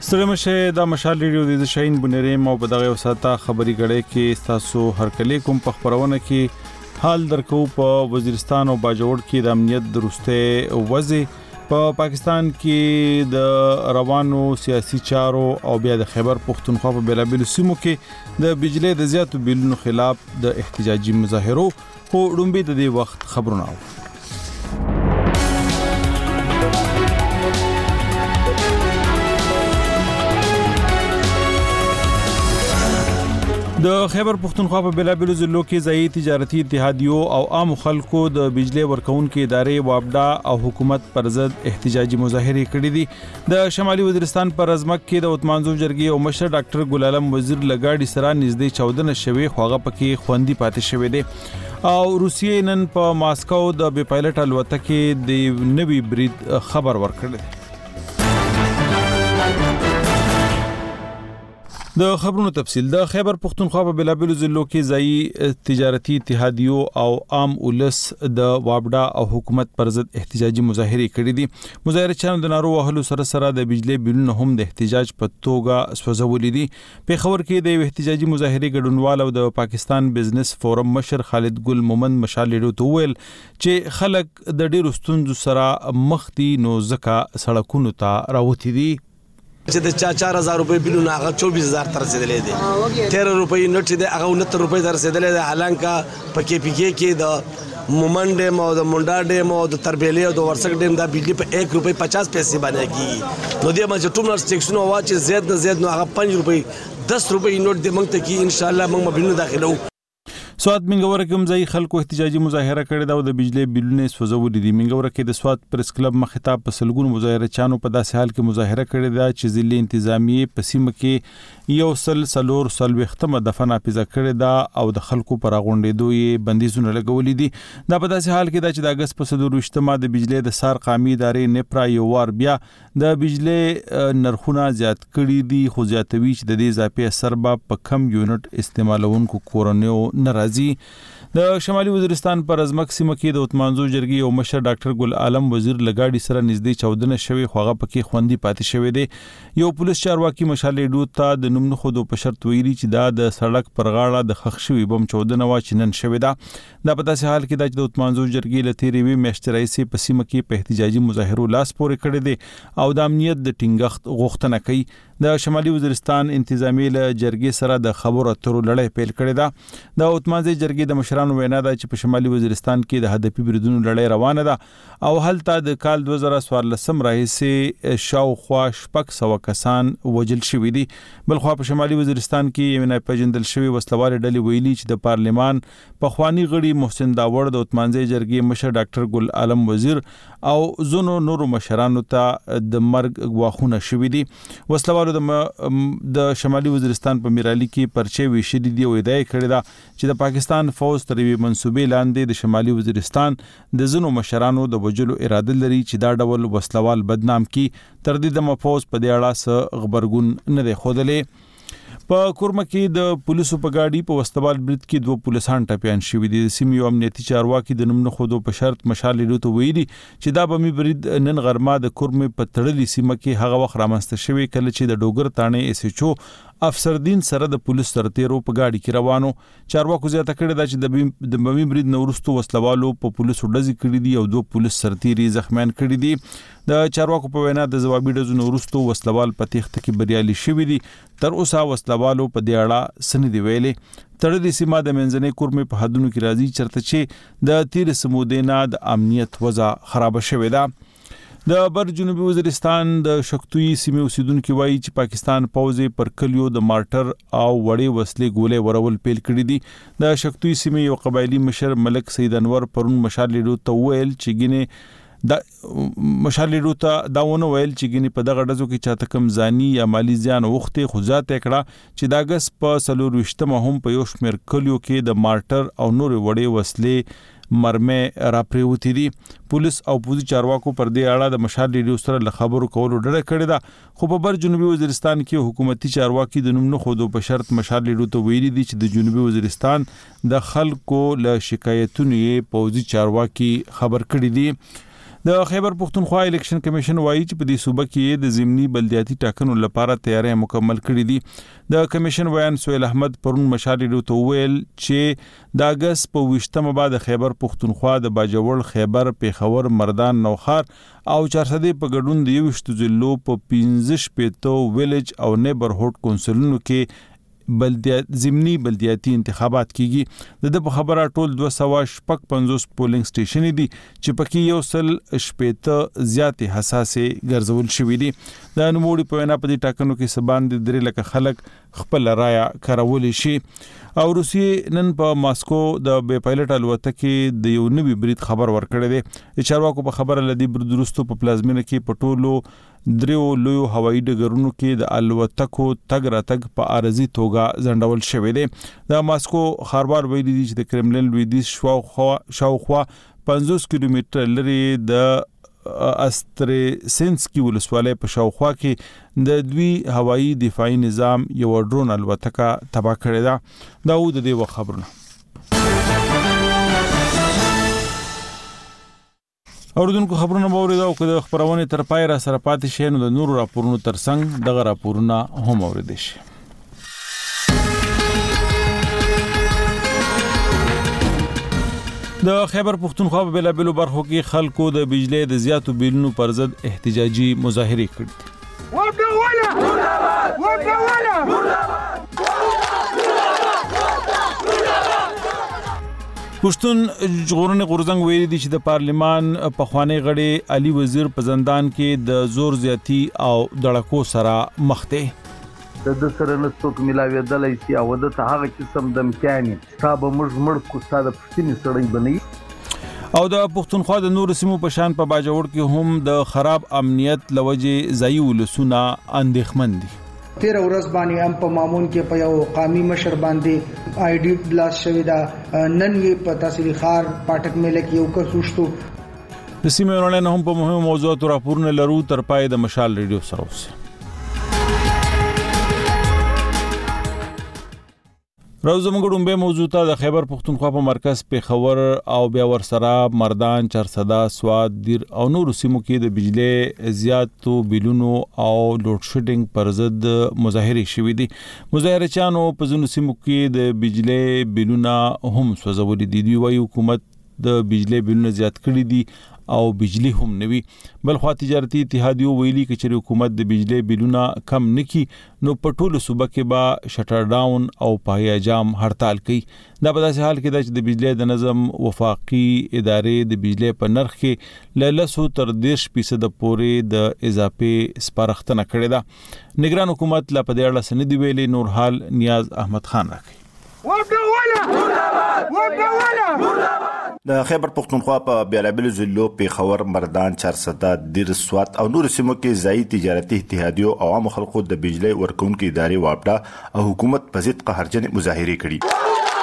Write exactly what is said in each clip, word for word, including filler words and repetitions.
ستړي مشه د مشال ریډیو د شاهین بنریم او په دغه وساته خبري غړې کې تاسو هر کله کوم په خبرونه کې حال درکو په وزیرستان او باجوړ کې د امنیت درسته وځي په پاکستان کې د روانو سیاسي چارو او بیا د خیبر پختونخوا په بلابل سیمو کې د بجلی د زیاتو بیلونو خلاف د احتجاجي مظاهرو او ډومبي د دې وخت خبرونه د خیبر پختونخوا په بلابل ضلعو کې ځایي تجارتي اتحادیو او عام خلکو د بجلی ورکونکو ادارې وابډا او حکومت پر ضد احتجاجي مظاهره کړې دي د شمالي وزیرستان پر ازمک کې د وتمانزو جرګې او مشر ډاکټر ګل عالم وزیر لګاډي سره نږدې چودنه شوي خوغه پکې خوندي پاتې شوې دي او روسیې نن په ماسکو د بي پایلټ الوتکې د نوي برید خبر ورکړ د خبرونو تفصیل د خیبر پختونخوا په بلابل ضلعو کې ځایي تجارتي اتحادیو او عام ولس د وابډا او حکومت پر ضد احتجاجي مظاهره کړې دي مظاهره چانو د نارو وهلو سره سره د بجلی بیلونو هم د احتجاج په توګه سوځولې دي په خبر کې د احتجاجي مظاهره ګډونوال او د پاکستان بزنس فورم مشر خالد ګل مومند مشال لیډو ته ویل چې خلک د ډیرو ستونزو سره مخ دي نو ځکه سړکونو ته راوتی دي چې د چا چار هزار روپے بیلونه هغه چوبیس هزار تر رسیدلې دي تیرہ روپے نوټ دي هغه انہتر روپے تر رسیدلې دي حالانکه په کې پی کې کې د مومن ډیم او د مونډا ډیم او د تربیلی او د ورسک ډیم دا بجلی په ایک روپے پچاس پیسې باندې کیږي نو دې باندې ټومر سټیشن او چې زیات نه زیات نو هغه پنځه روپے دس روپے نوټ دې موږ ته کې ان شاء الله موږ بیلونه داخلو سواد منګور کوم ځای خلکو احتجاجي مظاهره کړې دا د بجلی بیلونه سوځولې دي منګور کې د سواد پریس کلب مخاطب په سلګون مظاهره چانو په داسې حال کې مظاهره کړې ده چې ضلع انتظامی په سیمه کې یو سل سلور سلوختمه دفن اپیزه کړې ده او د خلکو پر غونډېدو یې بندیزونه لګولې دي دا په داسې حال کې ده چې د اگست په صدور اجتماع د بجلی د سار قامي ادارې نپرا یو وار بیا د بجلی نرخونه زیات کړي دي خو زیاتوي چې د دې اضافي اثر په کم یونټ استعمالونکو کورونیو ناراضي د شمالي وزیرستان پر ازمک سیمه کې د وتمانزو جرګې او مشر ډاکټر ګل عالم وزیر لګاډي سره نږدې چودنه شوی خوغه پکې خوندي پاتې شوی دی یو پولیس چارواکي مشال لیډو ته د نوم خودو په شرط ویلي چې دا د سړک پر غاړه د خښ شوی بم چودنه وا چې نن شوی دا د په داسې حال کې د وتمانزو جرګې لتيري وی میشترای سي په سیمه کې په احتجاجي مظاهرو لاس پورې کړی دی او د امنیت د ټینګښت غوښتنه کوي د شمالي وزیرستان انتظامی له جرګې سره د خبرو اترو لړۍ پیل کړې ده د وتمانزو جرګې د مشرانو وینا ده چې په شمالي وزیرستان کې د هدفي بریدونو لړۍ روانه ده او هلته د کال دوه زره څوارلسم راهیسې شاوخوا شپږ سوه کسان وژل شوي دي بلخوا په شمالي وزیرستان کې یو نه پیژندل شوی وسلوال ډلې ویلي چې د پارلمان پخوانی غړي محسن داوړ د وتمانزو جرګې مشر ډاکټر ګل عالم وزیر او زونو نورو مشرانو ته د مرګ غواخونه شوي دي وسلوال د شمالي وزیرستان په میرالي کې پرچې ویشلې دي او ادعا کړې ده چې د پاکستان فوج تر یوې منسوبې لاندې د شمالي وزیرستان د زنو مشرانو د وجلو اراده لري چې دا ډول وسلوال بدنام کی تر دې د مفوز په دې اړه څه خبرګون نه دی خوده په کورمه کې د پولیسو په گاډي په وستوال برید کې دوه پولیسان ټپيان شوي دي سیمې امنیتي چارواکي د نوم نه خودو په شرط مشال لیدو ته ویلي چې دا بمي برید نن غرمه د کورمه په تړلې سیمه کې هغه وخت رامنځته شوی کله چې د ډوګر تانه اس ایچ او افسردین سره د پولیس سرتیرو په گاډي کې روانو چارواکو زیاته کړی دا چې د بمي برید نورستو وسلوالو په پولیسو ډزې کړې دي او دوه پولیس سرتیري زخمیان کړي دي د چارواکو په وینا د جوابي ډزو نورستو وسلوال په تخت کې بریالي شوی دي تر اوسه وسلوالو په دې اړه سن دی ویلې تړلې سیمه د منځنۍ کورمې په حدونو کې راځي چرته چې د تیر سمودینا د امنیت وضع خراب شوې ده د بر جنوبي وزیرستان د شکتوی سیمې اوسیدونکو وایي چې پاکستان پوځ پر کلیو د مارټر او وړې وسلې ګولې ورول پیل کړې دي د شکتوی سیمې یو قبایلی مشر ملک سید انور پرون مشال لیډو ته ویل چې ګینه د مشال لیډو ته دا ونه ویل چې ګینه په دغه ډزو کې چاته کم ځاني یا مالی زیان وخته خو ځات کړه چې دا غس په سلور وشتمه هم په یو شمیر کلیو کې د مارټر او نور وړې وسلې مرمه را پریوتی دي پولیس او پوزي چارواکو پر دې اړه د مشال لیډو سره له خبرو کولو ډډه کړې ده خو په بر جنوبي وزیرستان کې حکومتي چارواکي د نوم نه خودو په شرط مشال لیډو ته ویلي دي چې د جنوبي وزیرستان د خلکو له شکایتونو یې پوزي چارواکي خبر کړي دي د خیبر پختونخوا الیکشن کمیشن وایي چې په دې صوبه کې د ضمني بلدیاتي ټاکنو لپاره تیاری مکمل کړې دي. د کمیشن ویان سهیل احمد پرون مشال ریډیو ته وویل چې د اگست په ویشتمه بعد خیبر پختونخوا د باجوړ، خیبر، پیښور، مردان، نوخار او چارسدې په ګډون د یوشتو ضلعو په پنځه شپېته ویلج او نیبرهوډ کونسلونو کې بلدیات ضمني بلدیاتي انتخابات کیږي. د په خبره ټول دوه سوه شپږ پنځوس پولینګ سټیشن دي چې پکې یو سل شپېته زیاتې حساسې ګرځول شوې دي. د نوموړي په وینا په دې ټاکنو کې سبان د درې لکه خلک خپل رایه کارولی شي. او روسیې نن په ماسکو د بې پایلټ الوتکې د یو نوي برید خبر ورکړی دی. د چارواکو په خبره لدی برید وروسته په پلازمینه کې په ټولو دریو لویو هوایي ډګرونو کې د الوتکو تګ راتګ په عارضي توګه ځنډول شوی دی. د ماسکو ښاروال ویلي دي چې د کرملین لویدیځ شاوخوا پنځوس کیلومتره لري د استرسینسکي ولسوالۍ په شاوخوا کې د دوی هوایي دفاعي نظام یو ډرون الوتکه تباه کړې ده. دا و د دې وخت خبرونه. اوردونکو خبرونه باورید او که د خبرونه تر پای را سره پاتې شي نو د نورو راپورونو ترڅنګ دغه راپورونه هم اوریدئ شي. د خیبر پختونخوا په بېلابېلو برخو کې خلکو د بجلی د زیاتو بیلونو پر ضد احتجاجي مظاهرې کړې. پښتون ژغورنې غورځنګ ویلي دي چې د پارلمان پخوانی غړی علي وزیر په زندان کې د زور زیاتی او دړکو سره مخ دی. د د سره نه څوک ملاوېدلی شي او د ته هغه قسم دمکیانې ستا به موږ مړ کړو، ستا د پوښتنې سړی به نه. او د پښتونخوا د نورو سیمو په شان په باجوړ کې هم د خراب امنیت له وجې ځایي ولسونه اندېښمن دي. تیر ورځ باندې هم په مامون کې په یو قامي مشر باندې آی ډي بلاس شوی دا، نن یې په تحصیلي ښار پاټک میله کې یو کس وشتو. د سیمې ورانه هم په مهمو موضوعاتو راپورونه لرو. تر پای د مشال ریډیو سره اوسئ. راوزه موږ ډومبه موضوع ته د خیبر پختونخوا په مرکز پیښور او بیا ورسره مردان، چارسده، سوات، دیر او نورو سیمو کې د بجلی زیاتو بیلونو او لوډ شیډینګ پر ضد مظاهرې شوې دي. مظاهرچیانو په ځینو سیمو کې د بجلی بیلونه هم سوځولي دي. دوی وايي حکومت د بجلی بیلونه زیات کړي دي او بجلی هم نوي. بلخوا تجارتي اتحادیو ویلي چې چې حکومت د بجلی بیلونه کم نکي نو په ټولو صوبه کې به شټر ډاون او پایا جام هړتال کوي. دا په داسې حال کې ده چې د بجلی د نظم وفاقي ادارې د بجلی په نرخ کې له لسو تر دېرش فیصده پورې د اضافې سپارښتنه کړې ده. نگران حکومت لا په دې اړه څه نه دي ویلي. نور حال نیاز احمد خان راکوي. د خیبر پختونخوا په بیلابیلو ضلعو پیښور، مردان، چارسده، دیر، سوات او نور سیمو کې ځایي تجارتي اتحادیو او عام خلکو د بجلی ورکوونکو ادارې واپډه او حکومت په ضد قهرجن مظاهرې کړي.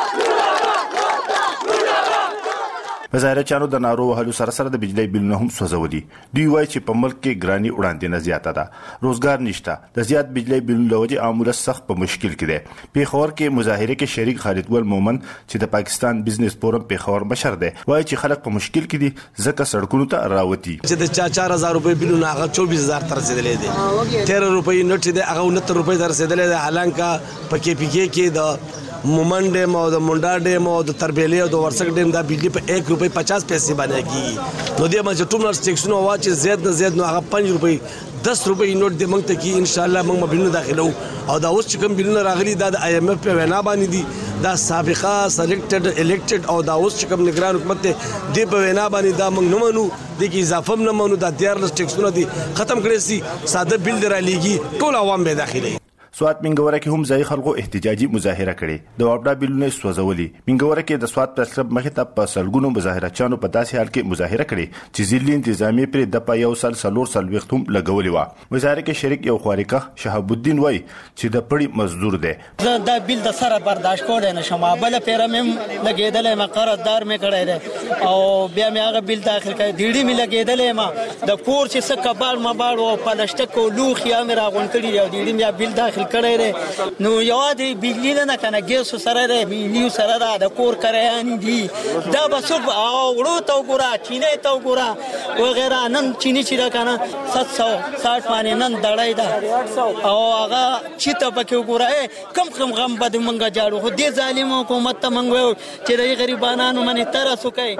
مظاهرچیانو د نارو وهلو سره سره د بجلی بیلونه هم سوځولي. دوی وایي چې په ملک کې ګراني وړاندې نه زیاته ده، روزګار نشته، د زیات بجلی بیلونو له وجې عام ولس سخت په مشکل کې دی. پیښور کې مظاهرې کې شریک خالد ګل مومن چې د پاکستان بزنس فورم پیښور مشر دی وایي چې خلک په مشکل کې دي ځکه سړکونو ته راوتي. چې د چار هزار روپۍ بیلونه هغه چوبیس هزار ته رسېدلی دی. تیرہ روپۍ نوټ چې دی هغه انہتر روپۍ ته رسېدلی دی. حالانکه په کې پي کې کې د مومن ډیم او د منډا ډیم او د تربیلې او د ورسک ډیم دا بجلی په ایک روپۍ پچاس پیسې باندې کیږي. نو دې باندې ټول ټیکسونه واچي زیات نه زیات نو هغه پنځه روپۍ دس روپۍ نوټ دې موږ ته کی ان شاء الله موږ بیلونه داخلو. او دا اوس چې کوم بیلونه راغلي دا د آی ایم ایف په وینا باندې دي، دا سابقه سلیکټډ الیکټډ او دا اوس چې کوم نگران حکومت ته دې په وینا باندې دا موږ نه منو، د کې اضافه نه منو. دا دیارلس ټیکسونه دي ختم کړي سي، ساده بیل درا لېږي، ټول عوام به داخلي. سوات منګوره کې هم ځای خلکو احتجاجي مظاهره کړې. د واپډا بیلونه سوځولي. منګوره کې د سوات پریس کلب مخې ته په سلګونو مظاهرچیانو په داسې حال کې مظاهره کړې چې ځلې انتظامی پر د په یو سل سلور سل وختم لګولې و. مظاهره کې شریک یو خواریکه شهاب الدین وای چې د پړی مزدور دی. زه دا بیل د سره برداشت کولای نشم، بل پیرم لګیدلې ما قرارداد مې کړی دی او بیا مې هغه بیل داخل کړی. ډیډي مې لګیدلې ما د کور چې څه کبال ما باړ او پلشټک او لوخیا مې راغون کړی دی او ډیډي مې بیل داخل بل کړی دی. نو یوازې بجلي نه کنه ګیسو سره دی بجلي سره دا د کور کریان دي دا به څوک وړو ته وګوره چینې ته وګوره وغیره. نن چینی چې ده کنه سات سو ساټ باندې نن دړی ده او هغه چې ته پکې وګوره کم کم غم به د منګه جاړو. خو دې ظالم حکومت ته منګ ویو چې د غریبانو باندې ترس وکړي.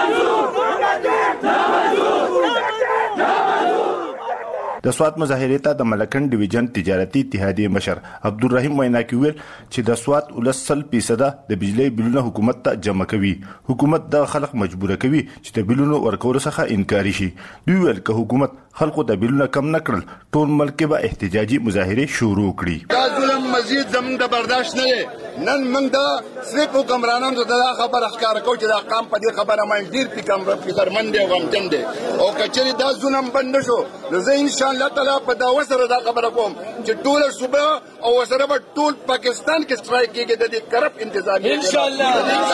د سوات مظاهرې ته د ملکن ډیویژن تجارتي اتحادیې مشر عبدالرحیم وینا کې ویل چې د سوات ولسل فیصده د بجلی بلونه حکومت ته جمع کوي. حکومت د خلک مجبور کوي چې د بلونو ورکولو څخه انکار شي. دوی ویل که حکومت خلکو د بلونه کم نه کړل ټول ملک به احتجاجي مظاهرې شروع کړي. دا ظلم مزید زموږ د برداشت نه دی. نن موږ د صرف حکمرانانو ته دا خبره ښکاره کوو چې دا قام په دې خبره باندې ډېر فکرمند دی او غمجن دی او که چېرې دا ظلم بند نه شو نو زه انشاءالله تعالی په دعوه سره دا خبره کوم چې ټوله صوبه او ورسره به ټول پاکستان کې سټرایک کېږي د دې کرپ انتظامیه انشاءالله.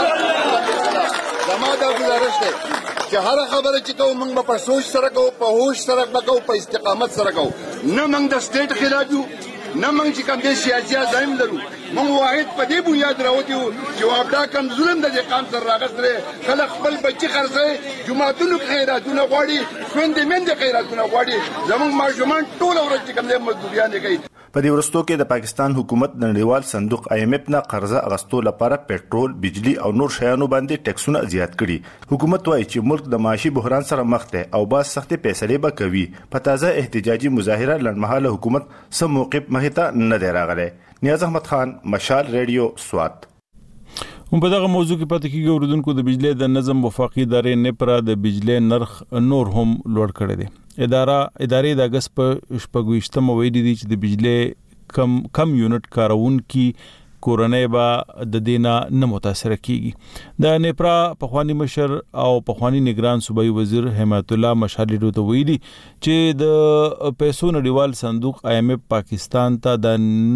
زما دا ګزارش دی چې هره خبره چې کوو موږ به په سوچ سره کوو په هوش سره به کوو په استقامت سره کوو. نه موږ د سټیټ خلاف یو نه موږ چې کوم دې سیاسي عزایم لرو. موږ واحد په دې بنیاد راوتي وو چې دا کم ظلم د دې قام سره راغلی خلک خپل بچي خرڅوي جوماتونو کې خیراتونه غواړي خویندې میندې خیراتونه غواړي زموږ ماشومان ټوله ورځ چې کوم دی مزدوریانې کوي. په دې وروستو کې د پاکستان حکومت د نړیوال صندوق آی ایم ایف نه قرضه اغستو لپاره پېټرول، بجلی او نور شیانو باندې ټیکسونه زیات کړي. حکومت وایي چې ملک د معاشي بحران سره مخ دی او باز سختې فیصلې به کوي. په تازه احتجاجي مظاهره لنډمهاله حکومت سم موقف مخې ته نه دی راغلی. نیاز احمد خان، مشال ریډیو، سوات. هم په دغه موضوع کې پاتې کېږي اوریدونکو د بجلی د نظم وفاقي ادارې نپرا د بجلی نرخ نور هم لوړ کړی دی. اداره ادارې د اگست په شپږویشتمه ویلي دي چې د بجلی کم کم یونټ کارونکي کورنۍ به د دینا نه متاثر کیږي. د نپرا پخوانی مشر او پخوانی نگران صوبایي وزیر حمایت الله مشال ریډیو ته ویلي چې د پیسو نړیوال صندوق آی ایم ایف پاکستان ته د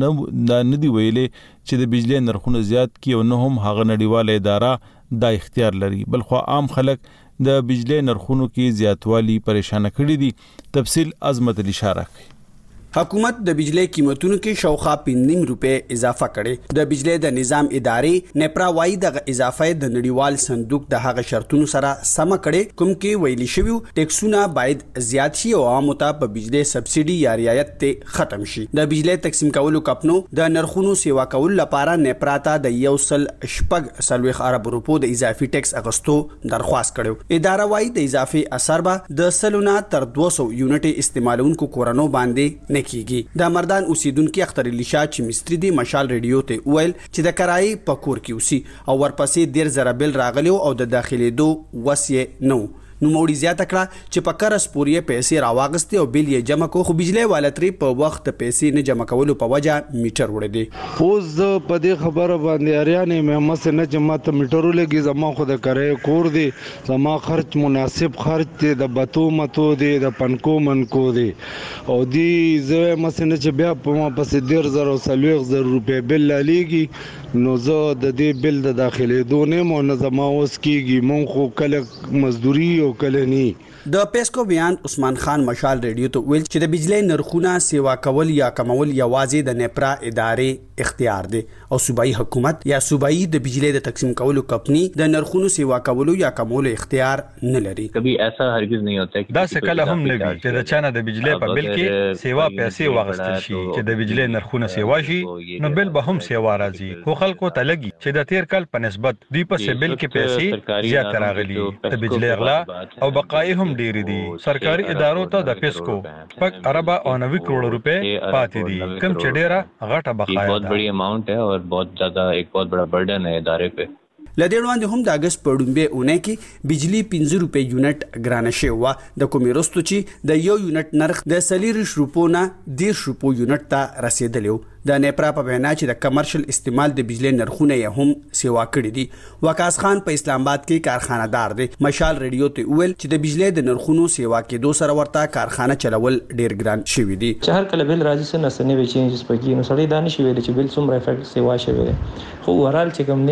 نه دی ویلي چې د بجلی نرخونه زیات کی او نه هم هغه نړیواله اداره دا اختیار لري. بلخو عام خلک د بجلی نرخونو کې زیاتوالی پریشان کړي دي. تفصیل عظمت علی اشاره کوي. حکومت د بجلی قیمتونو کې شاوخوا پنځه روپے اضافه کړي. د بجلی د نظام ادارې نپرا وايي د اضافه د نړیوال صندوق د هغه شرطونو سره سم کړي کوم کې ویلي شوی ټیکسونه باید زیات شي او عام ته په بجلی سبسيډي یا رعایت ته ختم شي. د بجلی تقسیم کولو کمپنو د نرخونو سیوا کول لپاره نپرا ته د یو سل شپږ سلويخ ارب روپو د اضافي ټیکس اغستو درخواست کړو. اداره وايي د اضافي اثر به د سلونه تر دوه سوه یونټ استعمالونکو کورونو باندې کیږي. د مردان اوسیدونکو اختر علی شاه چې مستری دی مشال ریډیو ته ویل چې د کرای په کور کې اوسي او ورپسې ډیر زره بل راغلی او د داخلي دو وسیه نو نو موړي زیاته کړه چې په قرض پورې پیسې راواغستې او بل یې جمع کو خو بجلی والتري په وخت پیسې نه جمع کولو په وجه میټر وړي دي. اوس په دې خبره باندې اریانه مې مس نه جمع ته میټرو لګي زما خو د کرای کور دی زما خرج مناسب خرج دی د بتو متو دی د پنکو منکو دی او دی زه مس نه چې بیا په ما پسې ډیر زره او سلويخ زره روپے بل لګي نو زه د دې بل د داخلي دونه مو نه زما اوس کیږي مون خو کله مزدوري او کله ني. د پیسکو بیان عثمان خان مشال ریډیو ته ویل چې د بجلی نرخونه سیوا کول یا کمول یوازې د نپرا ادارې اختیار دی او صوبایي حکومت یا صوبایي د بجلی د تقسیم کولو کمپنی د نرخونو سیوا کولو یا کمولو اختیار نه لري. کبھی ایسا هرگز نہیں ہوتا دا څه کله هم نه وي چې د چانه د بجلی په بل کې سیوا پیسې واغستل شي چې د بجلی نرخونه سیوا شي نو بل به هم سیوا راځي خو خلکو ته لګي چې د تیر کال په نسبت دوی په سیبل کې پیسې زیات راغلي د بجلی غلا او بقای هم ډېر دي. سرکاري ادارو ته د پیسکو پک اربا او نوي کروڑ روپے پاتې دي کم چې ډېره غټه بقایا ده. بہت بڑی اماؤنٹ ہے اور بہت زیادہ ایک بہت بڑا برڈن ہے ادارے پہ. لدې وړاندې هم د اگست په ډومبه اونۍ کې بجلی پنځه روپے یونټ ګرانه شوی و د کومې وروسته چې د یو یونټ نرخ د سلیریش روپو نه ډیر روپو یونټ ته رسیدلی و. د نپرا په وینا چې د کمرشل استعمال د بجلی نرخونه یې هم سیوا کړي دي. وقاص خان په اسلام آباد کې کارخانه دار دی. مشال ریډیو ته ویل چې د بجلی د نرخونو سیوا کېدو سره ورته کارخانه چلول ډیر ګران شوی دي. چې هر کله بل راځي سن سنې وی چینجز پکې نو سړی دا نشي ویل چې بل څومره افیکټ سیوا شوی دی خو ورال چې کوم نه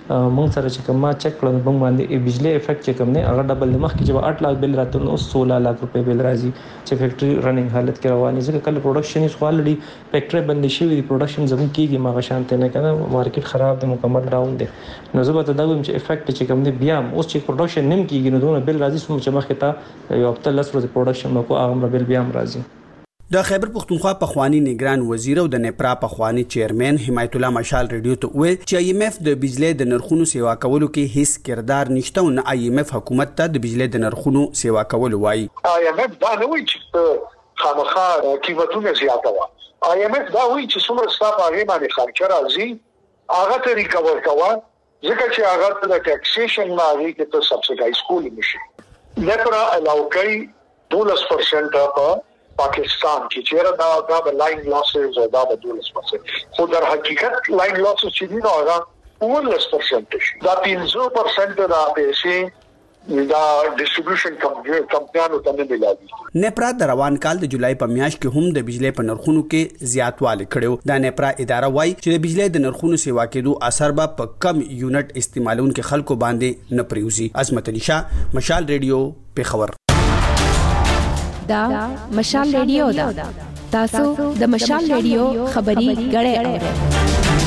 مونږ سره چې کوم ما چک کړل مونږ باندې بجلی افیکټ چې کوم نه هغه ډبل مخ کې چې آठ لک بل راته نو سولہ لک روپے بل راځي چې فیکټری رننګ حالت کې رواني ځکه کله پروډکشن یې خو الریډي فیکټری بند شي وي پروډکشن زموږ کېږي ما شانته نه کنه مارکیټ خراب دی مکمل ډاون دی نو زه به دا وایم چې افیکټ چې کوم نه بیا اوس چې پروډکشن نیم کېږي نو دونه بل راځي سم چې مخ ته یو هفته لس ورځې پروډکشن نو کو هغه بل بیا هم راځي د خیبر پختونخوا پخوانی نگران وزیر او د نپرا پخوانی چیرمن حمایت الله مشال ریډیو ته ویل چې آی ایم ایف د بجلی د نرخونو سیوا کولو کې هیڅ کردار نشته او نه آی ایم ایف حکومت ته د بجلی د نرخونو سیوا کولو وایي. آی ایم ایف دا نه وایي چې خامخا قیمتونه زیاتوي. آی ایم ایف دا وایي چې څومره ستاسو هغه باندې خرچه راځي هغه ته ریکور کوه ځکه چې هغه د ټیکسیشن باندې کې ته سبسایډایز کولی نشي. نپرا علاوه کوي دولس پرسنټ په پاکستان کې چیرې دا دا به لاین لاسز او دا به دولس پرسنټ خو در حقیقت لاین لاسز چې دي نو هغه اولس پرسنټ شي دا پنځه پرسنټ دا پیسې دا ډیسټریبیوشن کمپنیانو ته نه ملایي. نپرا د روان کال د جولای په میاشت کې هم د بجلی په نرخونو کې زیاتوالی کړو. دا نپرا اداره وایي چې د بجلی د نرخونو سیوا کېدو اثر به په کم یونټ استعمالونکو خلکو باندې نه پریوزي. عظمت علي شاه مشال ریډیو پیښور. دا مشال ریډیو دا تاسو د مشال ریډیو خبري غړې اورئ.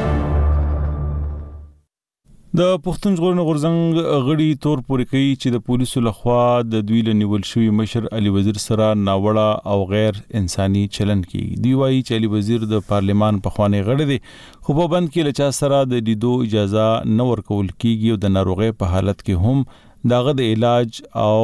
د پښتون ژغورنې غورځنګ غړي تور پورې کوي چې د پولیسو لخوا د دوی له نیول شوی مشر علي وزیر سره ناوړه او غیر انساني چلن کیږي. دی وايي چې علي وزیر د پارلیمان پخوانی غړی دی خو په بند کې لچا سره د لیدو اجازه نه ورکول کیږي او د ناروغي په حالت کې هم داغه د علاج او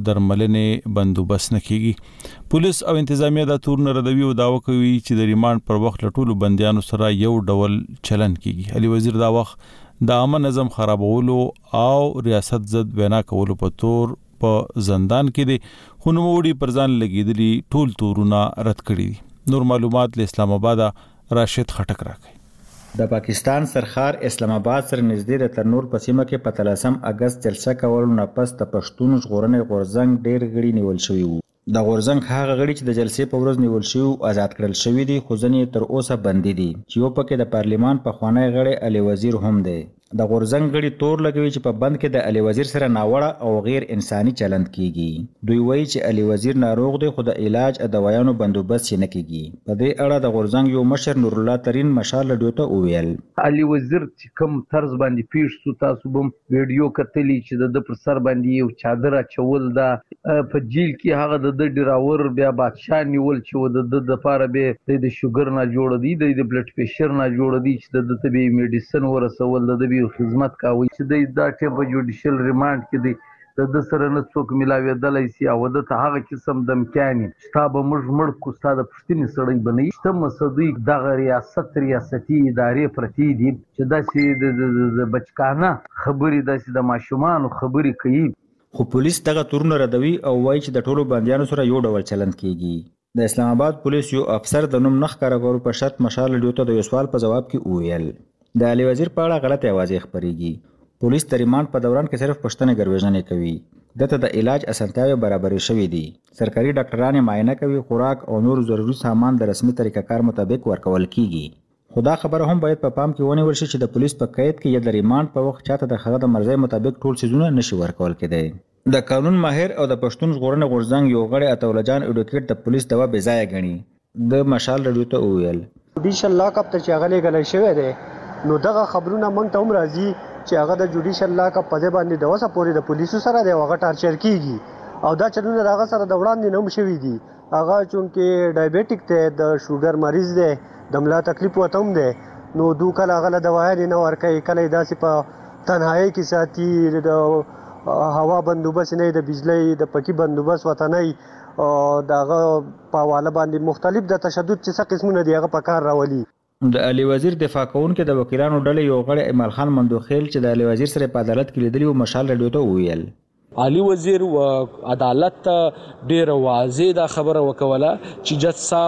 درملنې بندوبست نه کیږي. پولیس او انتظامیه د تور نه ردوي او داوا کوي چې د ریماند پر وخت لټولو بندیانو سره یو ډول چلن کیږي. علي وزیر دا وخت د عامه نظم خرابولو او ریاست ضد وینا کولو په تور په زندان کې دي خو نوموړي پر ځان لګیدلي ټول تورونه رد کړي دي. نور معلومات له اسلام آباد راشد خټک راکړي. د پاکستان سرخار اسلام آباد سره نږدې د ترنور په سیمه کې په تلسم اگست جلسه کول نه پس د پښتون ژغورنې غورځنګ ډېر غړي نیول شوي وو. د غورځنګ هغه غړي چې د جلسې په ورځ نیول شوي آزاد کړل شوي دي خو ځینې تر اوسه بندي دي چې یو پکې د پارلیمان پخوانی غړی علي وزیر هم دی. د غورځنګ غړي تور لګوي چې په بند کې د علي وزیر سره ناوړه او غیر انساني چلند کیږي. دوی وایي چې علي وزیر ناروغ دی خو د علاج او دوايانو بندوبست یې نه کیږي. په دې اړه د غورځنګ یو مشر نور الله ترين مشال ډیو ته وویل علي وزیر چې کوم طرز باندې پیښ سو تاسو بم ویډیو کتلی چې د پر سر باندې یو چادر اچول دا په جیل کې هغه د ډراور بیا بادشاہ نیول چې د د لپاره به د شوګر نه جوړ دی د بلډ پريشر نه جوړ دی چې د ته به میډیسن ورسول د خدمت کاوي چې د دا ټیم په جوډیشل ریماند کې دی د سره نه څوک ملاوېدلای شي او د ته هغه قسم دمکاني ستا به موږ مړ کو ستا د پښتني سړی بنئ ته مصدیق دغه ریاست ریاستي ادارې پرتی دي چې داسې د بچکانه خبرې داسې د ماشومان خبرې کوي. خو پولیس دغه تورونه ردوي او وایي چې د ټولو بندیانو سره یو ډول چلند کیږي. د اسلام آباد پولیس یو افسر د نوم نخ کارګرو په شرط مشال ډیو ته د یو سوال په جواب کې وویل د علي وزیر په اړه غلط اوازې خپرېږي. پولیس د ریماند په دوران کې صرف پښتنې ګروژنې کوي. دته د علاج اسانتیاوې برابرې شوې دي. سرکاري ډاکټران معاینه کوي خوراک او نور ضروري سامان د رسمي طریقه کار مطابق ورکول کیږي. خدا خبره هم باید په پام کې ونیول شي چې د پولیس په قید کې یا د ریماند په وخت چاته د هغه د مرزي مطابق ټول سيزونه نشي ورکول کېدی. د قانون ماهر او د پښتون ژغورنې غورځنګ یو غړی اتول جان اډوکیټ د پولیس دوا بې ځای غني. د مشال ریډیو ته وویل جوډیشل لاک اپ ته چې هغه لګل شوی دی نو دغه خبرونه مونږ ته هم راځي چې هغه د جوډیشل لاک اپ په ځای باندې د وسه پورې د پولیسو سره دی هغه ټارچر کیږي او دا چلونه هغه سره د وړاندې نه شوي دي. هغه چونکې ډایبټیک ته د شوګر مریض دی د ملا تکلیف وته هم دی نو دو کله هغه له دوايانې نه ورکوي کله داسې په تنهایی کې ساتي د هوا بندوبست نه د بجلی د پکی بندوبست وته نه دغه په حواله باندې مختلف د تشدد چې څه قسمونه دی هغه په کار راولي. د علي وزیر دفاع کوونکو د وکیلانو ډلې یو غړی ایمل خان مندوخیل چې د علي وزیر سره په عدالت کې لیدلی او مشال ریډیو ته وویل علي وزیر و عدالت ډیر واضح دا خبره وکوله چې جج صاحب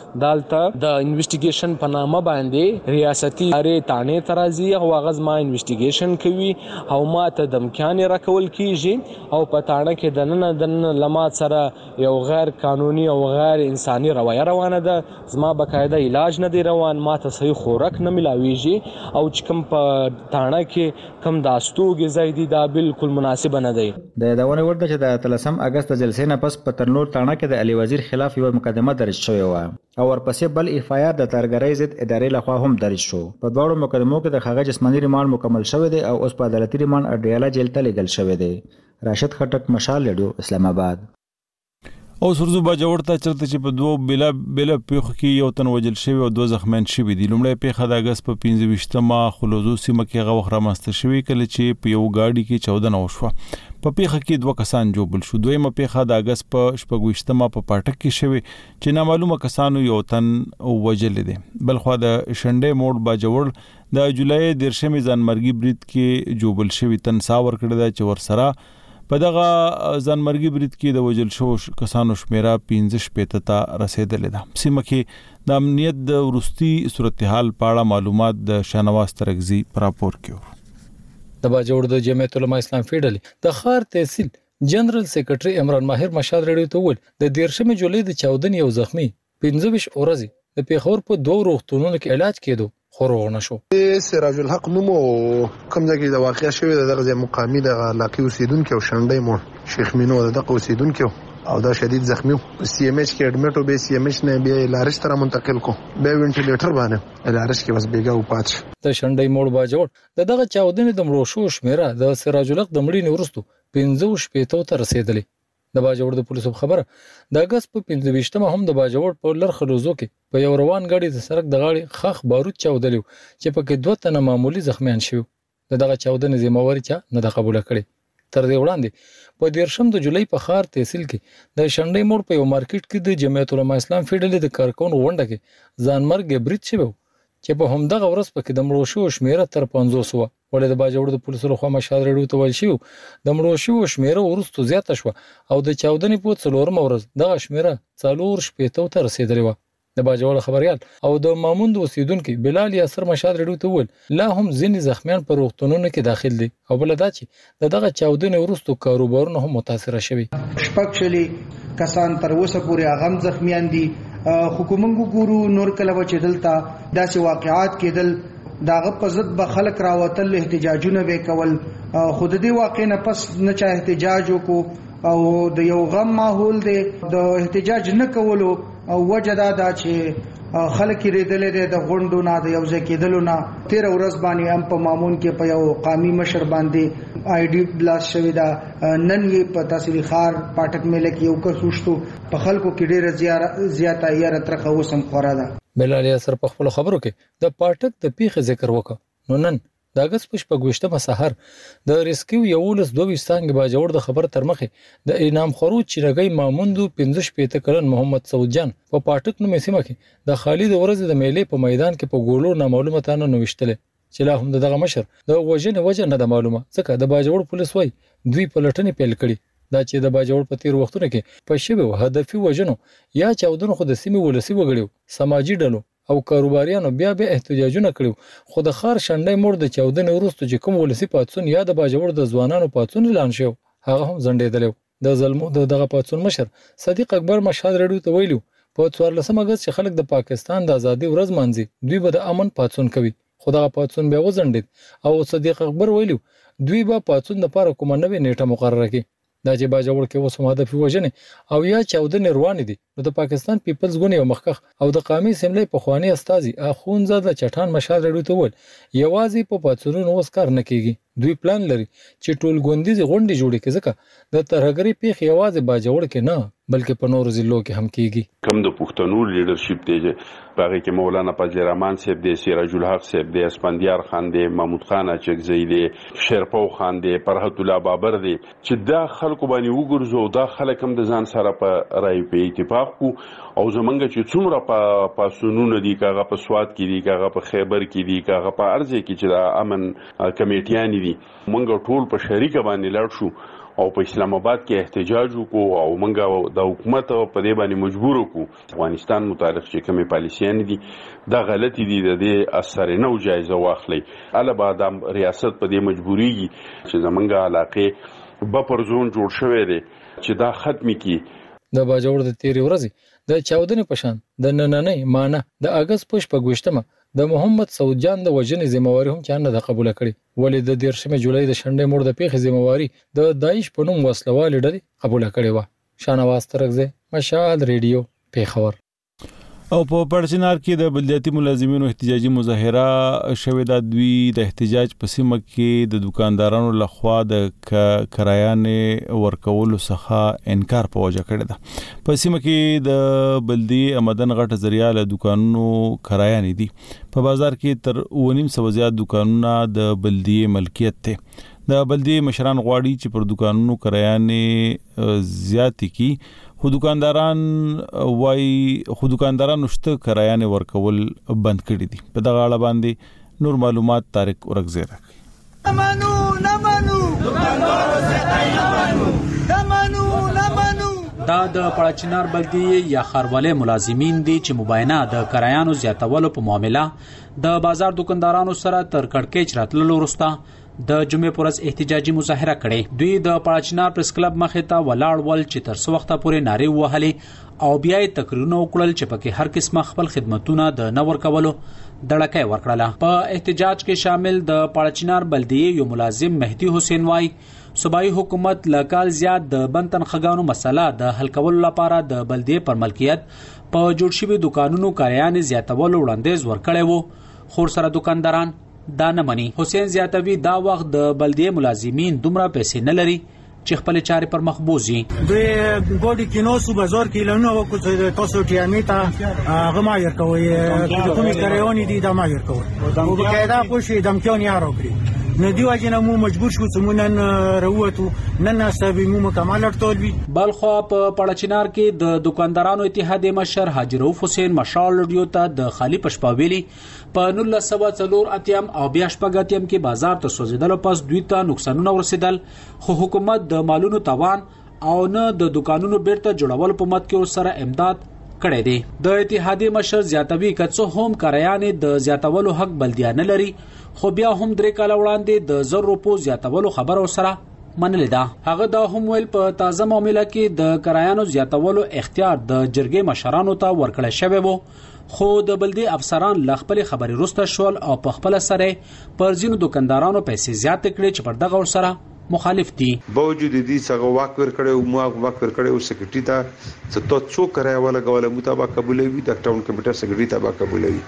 دالته د انویسټیګیشن په نامه باندې ریاستي ادارې تانه ترازی او غاز ما انویسټیګیشن کوي او ما ته دمکان راکول کیږي او په تانه کې د نن د لمات سره یو غیر قانوني او غیر انساني رویه روانه ده. زما بقاعده علاج نه دی روان، ما ته صحیح خوراک نه ملاویږي او چې کوم په تانه کې کوم داستوګ زیدي دا بالکل مناسب نه دی. د یادونه ورته چې د اتلسم اگست جلسې نه پس په ترنور تانه کې د علي وزیر خلاف یو مقدمه درج شوې و او ورپسې بل اف آی آر د ترګرۍ ضد ادارې لخوا هم درج شو. په دواړو مقدمو کې د هغه جسماني ریماند مکمل شوی دی او اوس په عدالتي ریماند اډیاله جیل ته لیږل شوی دی. راشد خټک، مشال ریډیو، اسلام آباد. او سرزو باجوړ ته چرته چې په دوه بلا بلا پیښو کې یو تن وجل شوی او دوه زخمیان شوی دي. لومړی پیښه د اگست په پنځه ویشتمه خلوزو سیمه کې هغه وخت رامنځته شوې کله چې په یو گاډي کې چودنه وشوه. په پیښه کې دوه کسان جوړل شو. دویمه پیښه د اگست په شپږ ویشتمه په پاټک کې شوی چې نامعلومه کسانو یو تن وجل دي. بلخو د شنډې موډ باجوړ د جولای دیرشمې ځانمرګي برید کې جوړل شوی تن ساور کړی دا چې ورسره په دغه ځانمرګي برید کې د وجل شو کسانو شمیره پنځه شپېته ته رسیدلې ده. سیمه کې د امنیت د ورستي صورتحال په اړه معلومات د شانواز ترغزي پر راپور کې. د باجوړ د جمعیت العلماء اسلام فیډرالي د خار تحصیل جنرال سیکریټري عمران ماهر مشال ریډیو ته وویل د دیرشمې جولای د چودنې یو زخمی پنځه ویشت ورځې د پیښور په دوه روغتونونو کې علاج کېدو خروغ نشو. سراج الحق نومو کوم ځای کې د واقعیا شوی دغه مقامی د علاقې اوسیدونکو او شنډې مو شیخ مینو دغه اوسیدونکو او دا شدید زخمی سی ام ایچ کې اډمیټو به سی ام ایچ نه بیا لارښ تر منتقل کو به وینټیلیټر باندې لارښ کې بس بیګا او پات د شنډې موړ باجوړ د دغه چاودنې د مړو شو شمیره د سراج الحق د مړینې ورستو پنځه شپېته ته رسیدلې. د باجوړ د پولیسو خبره د اگست په پنځه ویشتمه هم د باجوړ په لر خلوزو کې په یو روان غاډي د سړک د غاړي خخ بارود چاودلیو چې په کې دوه تنه معمولی زخمیان شوی. د دغه چاودنې ذمہواری چا نه د قبول کړي. تر دې وړاندې په دیرشم د جولای په خار تحصیل کې د شنډې موړ په یو مارکیټ کې د جمعیت العلماء اسلام فیډرالي د کارکونو غونډه کې ځانمرګ برید شوی چې په همدغه ورځ په کې د مړو شو شمیره تر پنځوس و. ولې د باجوړ د پولیسو لخوا مشال ریډیو ته ویل شو د مړو شو شمیره ورستو زیاته شو او د چاودنې په څلورم ورځ دغه شمیره څلور شپېته ته رسیدلې و. د باجوړ خبريال او د ماموند اوسیدونکو بلال یاسر مشال ریډیو ته ویل لا هم ځینې زخمیان په روغتونونو کې داخل دي او بل دا چې دغه چاودنې ورستو کاروبارونه هم متاثر شوي. شپږ شلي کسان تر اوسه پورې هغه زخمیان دي. حکومت ګورو نور کله چې دلته داسې واقعات کېدل داغه په ضد به خلک راوتل احتجاجونه وکول. خود دې واقع نه پس نه چا احتجاج وکړو او د یو غم ماحول دی د احتجاج نه کولو او وجدا دا چې خلک ریدلې ده د غونډو نه د یو ځای کېدلو نه. تیر ورځ باندې هم په مامون کې په یو قامي مشر باندې آی ډي بلاس شوی دا نن یې په تحصیل خار پاټک مېله کې یو کس وشتو په خلکو کې ډېر زیاته یاره ترخه وسم خورا ده. بلال یاسر په خپل خبرو کې د پاټک د پیښې ذکر وکړ. نو نن د اگست په شپږ ویشتمه سحر د ریسکیو یولس دوه ویشتانګ باجوړ د خبر تر مخې د انعام خروج چرګي ماموندو پنځه شپېته کلن محمد سعود جان په پاټک نومې سیمه کې د خالد ورځ د میلې په میدان کې په ګولو نامعلومه تانه نوښتل چې لا هم دغه مشر د وژنې وجه نه د معلومه ځکه د باجوړ پولیس وای دوی پلټنې پیل کړي دا چې د باجوړ په تیر وختونو کې په شوی هدفي وژنو یا چاودنو خو د سیمې ولسی وګړو سماجی ډلو او کاروباریانو بیا به احتجاجونه کړو خو د خار شنډې موړ د چاودنې وروسته چې کوم ولسی پاتسون یا د باجوړ د ځوانانو پاتسون اعلان شو هغه هم زندېدل. د ظلمو د دغه پاتسون مشر صدیق اکبر مشال ریډیو ته ویلو په څوارلسمه اگست چې خلک د پاکستان د ازادي ورځ مانځي دوی به د امن پاتسون کوي خو دغه پاتسون بیا وزندید او صدیق اکبر ویلو دوی به پاتسون لپاره کومه نوې نیټه مقرره کړي. دا چې باجوړ کې اوس هم هدف وژنې او یا چاودنې روان دي نو د پاکستان پیپلز ګوند یو مخکخ او د قومي اسمبلی په خواني استاذي اخونزاده چټان مشال ریډیو ته وویل یوازې په پاتسونونو اوس کار نه کیږي. دوی پلان لري چې ټول ګوندیز غونډې جوړې کړي ځکه د ترهګری پیښې یوازې باجوړ کې نه بلکې په نورو ضلعو کې هم کیږي. کم د پښتنو لیډرشپ دی باغې کې مولانا پاجي رحمان صاحب دی سراج الحق صاحب دی اسپندیار خان دی محمود خان اچکزی دی شیرپو خان دی فرحت الله بابر دی چې دا خلکو باندې وګرځو دا خلک هم د ځان سره په رای په اتفاق کو او زمونږ چې څومره په پاسونونو دي کاغه په سواد کې دي کاغه په خیبر کې دي کاغه په ارزه کې چې د امن کمیټیان دي مونږ ټول په شریکه باندې لړ شو او په اسلام آباد کې احتجاج وکړو او موږ د حکومت په دې باندې مجبور وکړو افغانستان متعلق چې کومې پالیسیان دي دا غلطي دي د دې اثر نه جایزه واخلي اله بعد ریاست په دې مجبوريږي چې زمونږ علاقې بفر زون جوړ شوی دی چې دا ختمي کی د باجوړ د تیری ورځې د چاودنې پشان د نننۍ مانه د اگست پښ په ګوشتمه د محمد سعود جان د وژنې ذمہواری هم چانه د قبول کړي ولې د دیرشمه جولای د شنډې موړ د پیښې ذمہواری د داعش په نوم وسلوال ډلې قبول کړي و شانواز ترغزه مشال ریډیو پیښور او په پړچنار کې د بلدیاتي ملازمینو احتجاجي مظاهره شوې ده دوی د احتجاج په سیمه کې د دکاندارانو لخوا د کرایانې ورکولو څخه انکار په وجه کړی ده په سیمه کې د بلدي آمدن غټه ذریعہ له دکانونو کرایانې دي په بازار کې تر ونیم سو زیات دکانونه د بلدي ملکیت ته د بلدي مشران غواړي چې پر دکانونو کرایانې زیات کی خو دکانداران وای خو دکانداران نشته کرایانې ورکول بند کړي دي په دغه اړه باندې نور معلومات طارق اورغزی راکړي نمنو نمنو دکاندارو ستای نمنو نمنو نمنو دا د پړچنار بلدي یا خاروالي ملازمین دي چې مباینه د کرایانو زیاتولو په معاملې د بازار دکاندارانو سره تر کړکېچ راتللو وروسته د جمعې پر ورځ احتجاجي مظاهره کړې دوی د پړچنار پریس کلب مخې ته ولاړ ول چې تر څو وخت پورې نارې وهلې او بیا یې تقریرونه وکړل چې پکې هر قسمه خپل خدماتونه د نه ورکولو دړکې ورکړله په احتجاج کې شامل د پړچنار بلدي یو ملازم مهدی حسین وای صوبایي حکومت لکال زیات د بنتن خګانو مسله د حل کولو لپاره د بلدي پر ملکیت په جوړ شوی دکانونو کاریانې زیاتولو وړاندیز ورکړی وو خو سره دکانداران دا نه مني حسین زیاتوی دا وخت د بلدیه ملازمین دومره پیسې نه لري چې خپل چارې پر مخ بوزي دوی ګوډي کینو سو بازار کې لنو وکړو تاسو ټیامې ته غمایر کوي کومې کاریونی دي دا مایر کوي او بقاعده پوښي دمکون یارو کړی نو دی واجنه مو مجبور شو چې مونږ نن وروتو نن سبي مو مکمل ټول وی بلخو په پړچنار کې د دکاندارانو اتحاد مشر حاجی رؤف حسین مشال ډیو ته د خالی پشپاویلی په نول سوا څلور اتیم او بیا شپږ اتیم کې بازار ته سوځیدل پس دوی ته نقصانونه ورسېدل خو حکومت د مالونو توان او نه د دکانونو بیرته جوړول په مت کې سره امداد کړی دی د اتحادیه مشر زیاتوي کڅو هم کرایانې د زیاتولو حق بلدیانه لري خو بیا هم درې کال وړاندې د زر روپو زیاتولو خبر سره منلې ده هغه دا هم ویل په تازه معاملې کې د کرایانو زیاتولو اختیار د جرګې مشرانو ته ورکړل شوی وو خو د بلدي افسران لغپل خبري رسته شول او په خپل سره پر ځینو دکاندارانو پیسې زیات کړې چې پر دغه سره مخالف دي باوجود دې څنګه واک ور کړو مو واک ور کړو سکرټری ته څه تو څو کرای ولا غوله مطابق قبولوي د ټاون کمیټه سکرټری ته با قبولوي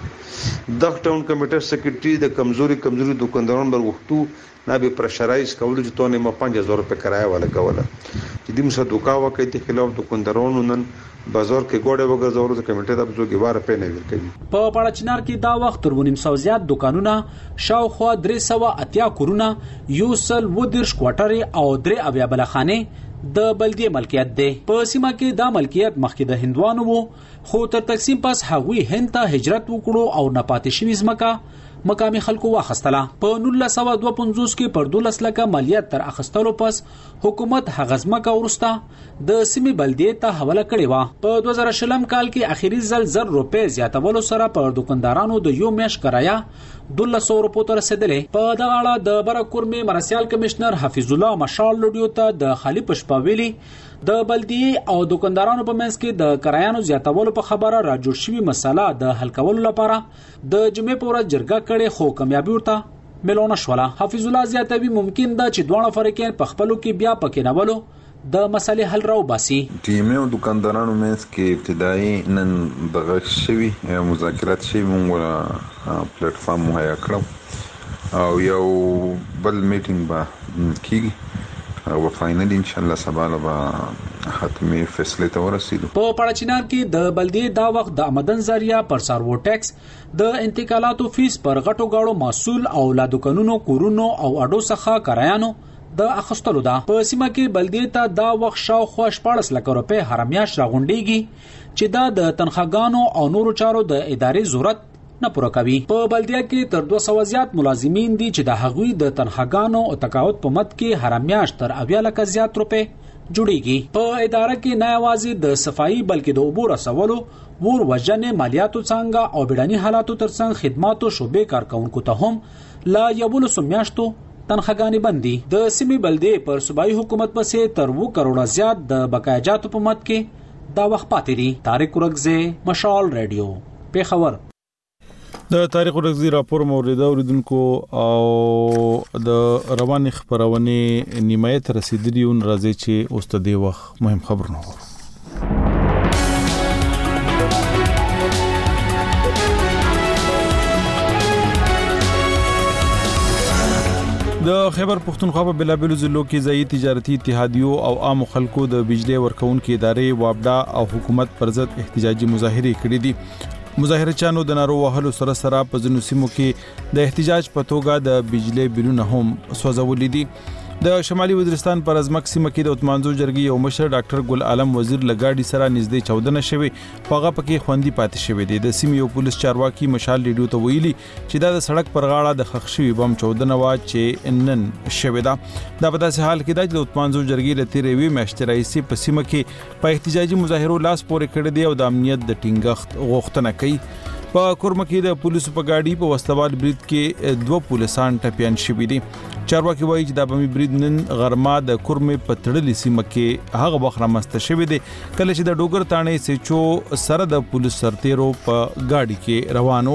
د ټاون کمیټه سکرټری د کمزوري کمزوري دکاندارانو بر وختو نه به پرشرایز کول چې تو نه ما پنځه هزار روپے کرای ولا غوله چې دې مسه دوکا وکړي د خلاف دکاندارانو نن بازار کې ګوډه وګرځول د کمیټې د بزوګي واره په نه ورکړي په پړچنار کې دا وخت تر ونیم سو زیات دکانونه شاوخوا درې سو اتیا کورونه یو سل ودرش کوارټر او درې اویا بلخانه د بلدیه ملکیت دی په سیمه کې دا ملکیت مخکې د هندوانو وو خو تر تقسیم پس هغوی هند ته هجرت وکړو او نپاتې شوي ځمکه مقامي خلکو واخستله په نولس سوه دوه پنځوس کې پر دولس لکه مالیات تر اخستلو پس حکومت هغه ځمکه ورسته د سیمې بلدیې ته حواله کړې وه په دوه زره شلم کال کې اخیری ځل زر روپۍ زیاتولو سره پر دکاندارانو د یو میاشت کرایه دولس سوه روپو ته رسېدلې په دغه اړه د برکورمې مرسیال کمشنر حفیظ الله مشال لوډیو ته د خالي پشپاویلی د بلدیې او دکاندارانو په منځ کې د کرایانو زیاتولو په خبره راجوړ شوی مسله د حل کولو لپاره د جمعې په ورځ جرګه کړې خو کامیابي ورته ملونه شوله حفیظ الله زیاتوي ممکن ده چې دواړه فریقین په خپلو کې بیا پکې نولو د مسلې حل راو باسي ټیمه او دکاندارانو منځ کې ابتدایي نن دغه شوی مذاکرات شوی موږ پلیټ فارم مهیا کړو او یو بل میټینګ به کیږي او فائنل ان شاء الله سبا له حتمی فیصله ته ورسېدو په پړچنار کې د بلدیې دا وخت د آمدن ذریعہ پر سارو ټیکس د انتقالاتو فیس پر غټو غاړو مسول او لا دکانونو کورونو او اډو څخه کرایانو د اخستلو ده په سیمه کې بلدیې ته دا وخت شاوخوا شپاړس لک روپۍ هر میاشت راغونډيږي چې دا د تنخواګانو او نورو چارو د ادارې ضرورت نه پوره کوي. په بلدیه کې تر دوه سوه زیات ملازمین دي چې د هغوی د تنخواګانو او تقاعد په مد کې هر میاشت تر اویا لکه زیات روپۍ جوړیږي. په اداره کې نه یوازې د صفایي بلکې د اوبو رسولو، ور وژنې، مالیاتو څنګه او بیړني حالاتو ترڅنګ خدماتو شعبې کارکونکو ته هم لا یولسو میاشتو تنخواګانې بندي. د سیمې بلدیې پر صوبایي حکومت پسې تر اووه کروړه زیات د بقایاجاتو په مد کې دا وخت پاتې دي. طارق ورکزی، مشال ریډیو، پیښور. د طارق ورکزی راپور موریده اوریدونکو او د رواني خبرونه نیمایت رسیدلی اون راځي چې اوس ته دی وخت مهم خبرونه وو. د خیبر پختونخوا په بلابلو ضلعو کې ځایي تجارتي اتحادیو او عام خلکو د بجلی ورکونکو ادارې وابډا او حکومت پر ضد احتجاجي مظاهره کړې دي. مظاهره چانو د نارو وهلو سره سره په ځینو سیمو کې د احتجاج په توګه د بجلی بلونه هم سوځولې دي. د شمالي وزیرستان پر ازمک سیمه کې د اتمانزو جرګې یو مشر ډاکټر ګل عالم وزیر لګاډي سره نږدې چودنه شوی پاغه پکې خوندي پاتې شوی دی. د سیمې یو پولیس چارواکي مشال ریډیو ته ویلي چې دا د سړک پر غاړه د خښ شوی بم چودنه وا چې نن شوی دا. دا په داسې حال کې دا چې د اتمانزو جرګې له تیرې وی میاشتې راځي په سیمه کې په احتجاجي مظاهرو لاس پورې کړی دی او د امنیت د ټینګښت غوښتنه کوي. په کورمه کې د پولیسو په گاډي په وستوال برید کې دوه پولیسان ټپيان شوي دي. چارواکي وایي چې د بمي برید نن غرمه د کورمه په تړلې سیمه کې هغه وخت رامسته شوی دی کله چې د ډوګر تانې سچو سره د پولیس سرتیرو په گاډي کې روانو.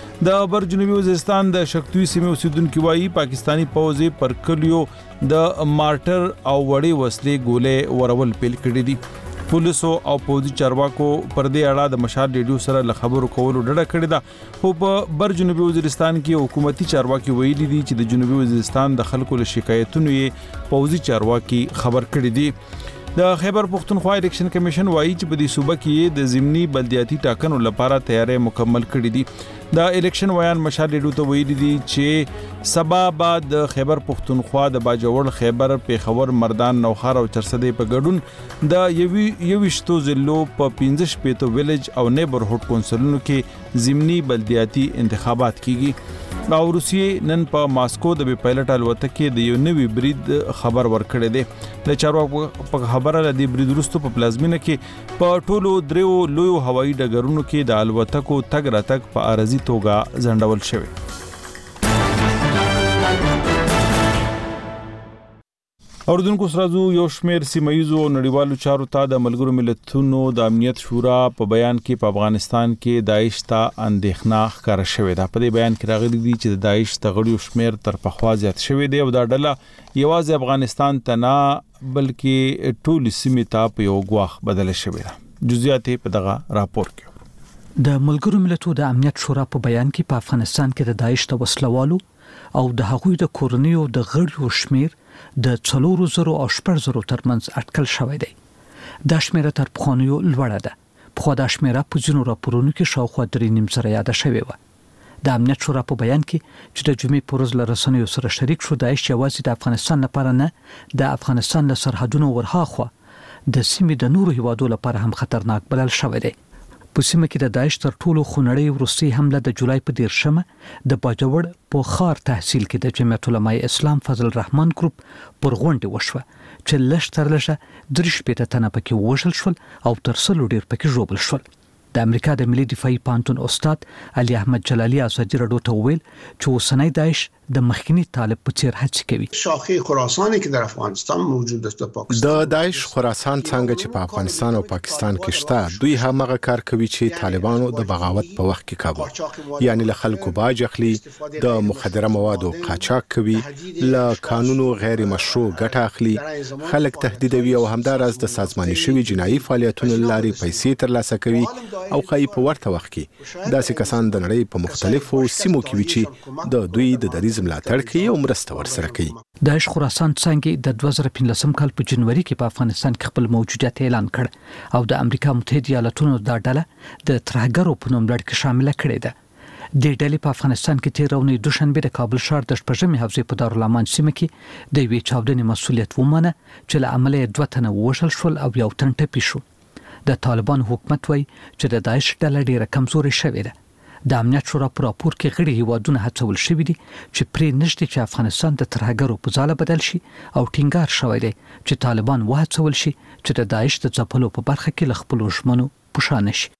د بر جنوبي وزیرستان د شکتوي سیمې اوسیدونکو وایي پاکستانی پوځ پر کلیو د مارټر او وړي وسلې ګولې ورول پیل کړې دي. پولیسو او پوځي چارواکو پر دې اړه د مشال ریډیو سره ل خبرو کولو ډډه کړې ده. خو په بر جنوبي وزیرستان کې حکومتي چارواکي ویلي دي چې د جنوبي وزیرستان د خلکو له شکایتونو یې پوځي چارواکي خبر کړی دي. د خیبر پختونخوا الیکشن کمیشن وایي چې په دې صوبه کې د ضمني بلدیاتي ټاکنو لپاره تیاری مکمل کړې دي. د الیکشن ویان مشال ریډیو ته ویلي دي چې سبا بعد د خیبر پختونخوا د باجوړ، خیبر، پیښور، مردان، نوخار او چرسدې په ګډون د یوي یوشتو ضلعو په پنځه شپېته ویلج او نیبرهوډ کونسلونو کې ضمني بلدیاتي انتخابات کیږي. او روسیې نن په ماسکو د بي پایلټ الوتکې د یو نوي برید خبر ورکړی دی. د چارواکو په خبره لدی برید وروسته په پلازمینه کې په ټولو دریو لویو هوایي ډګرونو کې د الوتکو تګ راتګ په عارضي توګه ځنډول شوی. اوردونکو سرازو یو شمیر سیمایزو او نړیوالو چارو ته د ملګرو ملتونو د امنیت شورا په بیان کې په افغانستان کې داعش ته اندېښنه ښکاره شوې ده. په دې بیان کې راغلي دي چې د داعش د غړیو شمیر تر پخوا زیات شوی دی او دا ډله یوازې افغانستان ته نه بلکې ټول سیمې ته په یو غواخ بدل شوې ده. جزئیات په دغه راپور کې د ملګرو ملتونو د امنیت شورا په بیان کې په افغانستان کې د داعش د وسلوالو او د هغوی د کورنیو د غړیو شمیر د څلورو زرو او شپږ زرو ترمنځ اټکل شوی دی. دا شمیره تر پخوانیو لوړه ده. په دا شمیره په ځینو راپورونو کې شاوخوا درې نیم زره یاد شوی و. د امنیت شورا په بیان کې چې د جمعې په ورځ له رسنیو سره شریک شو، داعش یوازې د افغانستان لپاره نه د افغانستان له سرحدونو ورهاخوا د سیمې د نورو هیوادو لپاره هم خطرناک بلل شوی دی. په سیمه کې د داعش تر ټولو خونړۍ وروستۍ حمله د جولای په دیرشمه د باجوړ په خار تحصیل کې د جمعیت علماء اسلام فضل الرحمن ګروپ پر غونډه وشوه چې لږ تر لږه درې شپېته تنه پکې وژل شول او تر سلو ډیر پکې ژوبل شول. د امریکا د ملي دفاعي پانتون استاد علي احمد جلالي ازادي راډیو ته ویل چې اوسنۍ داعش د مخکنی طالب په څیر هڅه کوي. شاخه خراسانی که در افغانستان موجود است د داعش خراسان څنګه چې په افغانستان او پاکستان کې شته، دوی همغه کار کوي چې طالبانو د بغاوت په وخت کې کاوه، یعنی له خلکو باج اخلي، د مخدره موادو قاچاق کوي، له قانونو غیر مشروع ګټه اخلي، خلک تهدیدوي او همدارس د سازماني شوی جنایي فعالیتونو لاري پیسې ترلاسه کوي او خای په ورته وخت کې داسې کسان د نړۍ په مختلفو سیمو کې وي چې د دوی د دریځ ملاتړ کوي او مرسته ورسره کوي. داعش خراسان څنګه د دوه زره پنځلسم کال په جنوري کې په افغانستان کې خپل موجودیت اعلان کړ او د امریکا متحده ایالاتونو د ډله د ترهګرو په نوم لړ کې شامل کړي ده. د ډلې په افغانستان کې تیر ورځې دوشنبه د کابل ښار د شپږمې حوزې په دارالامان سیمه کې د وی چاودنې مسولیت ومنه چې له عمله دوه تنه وژل شول او یو تن ټپي شو. د طالبان حکومت وایي چې د داعش ډله ډیره کمزوري شوې ده. د امنیت شورا په راپور کې غړي هیوادونه هڅول شوي دي چې پرې نشته چې افغانستان د ترهګرو په ځاله بدل شي او ټینګار شوی دی چې طالبان وهڅول شي چې د داعش د ځپلو په برخه کې ل خپل ژمنو پوښانه شي.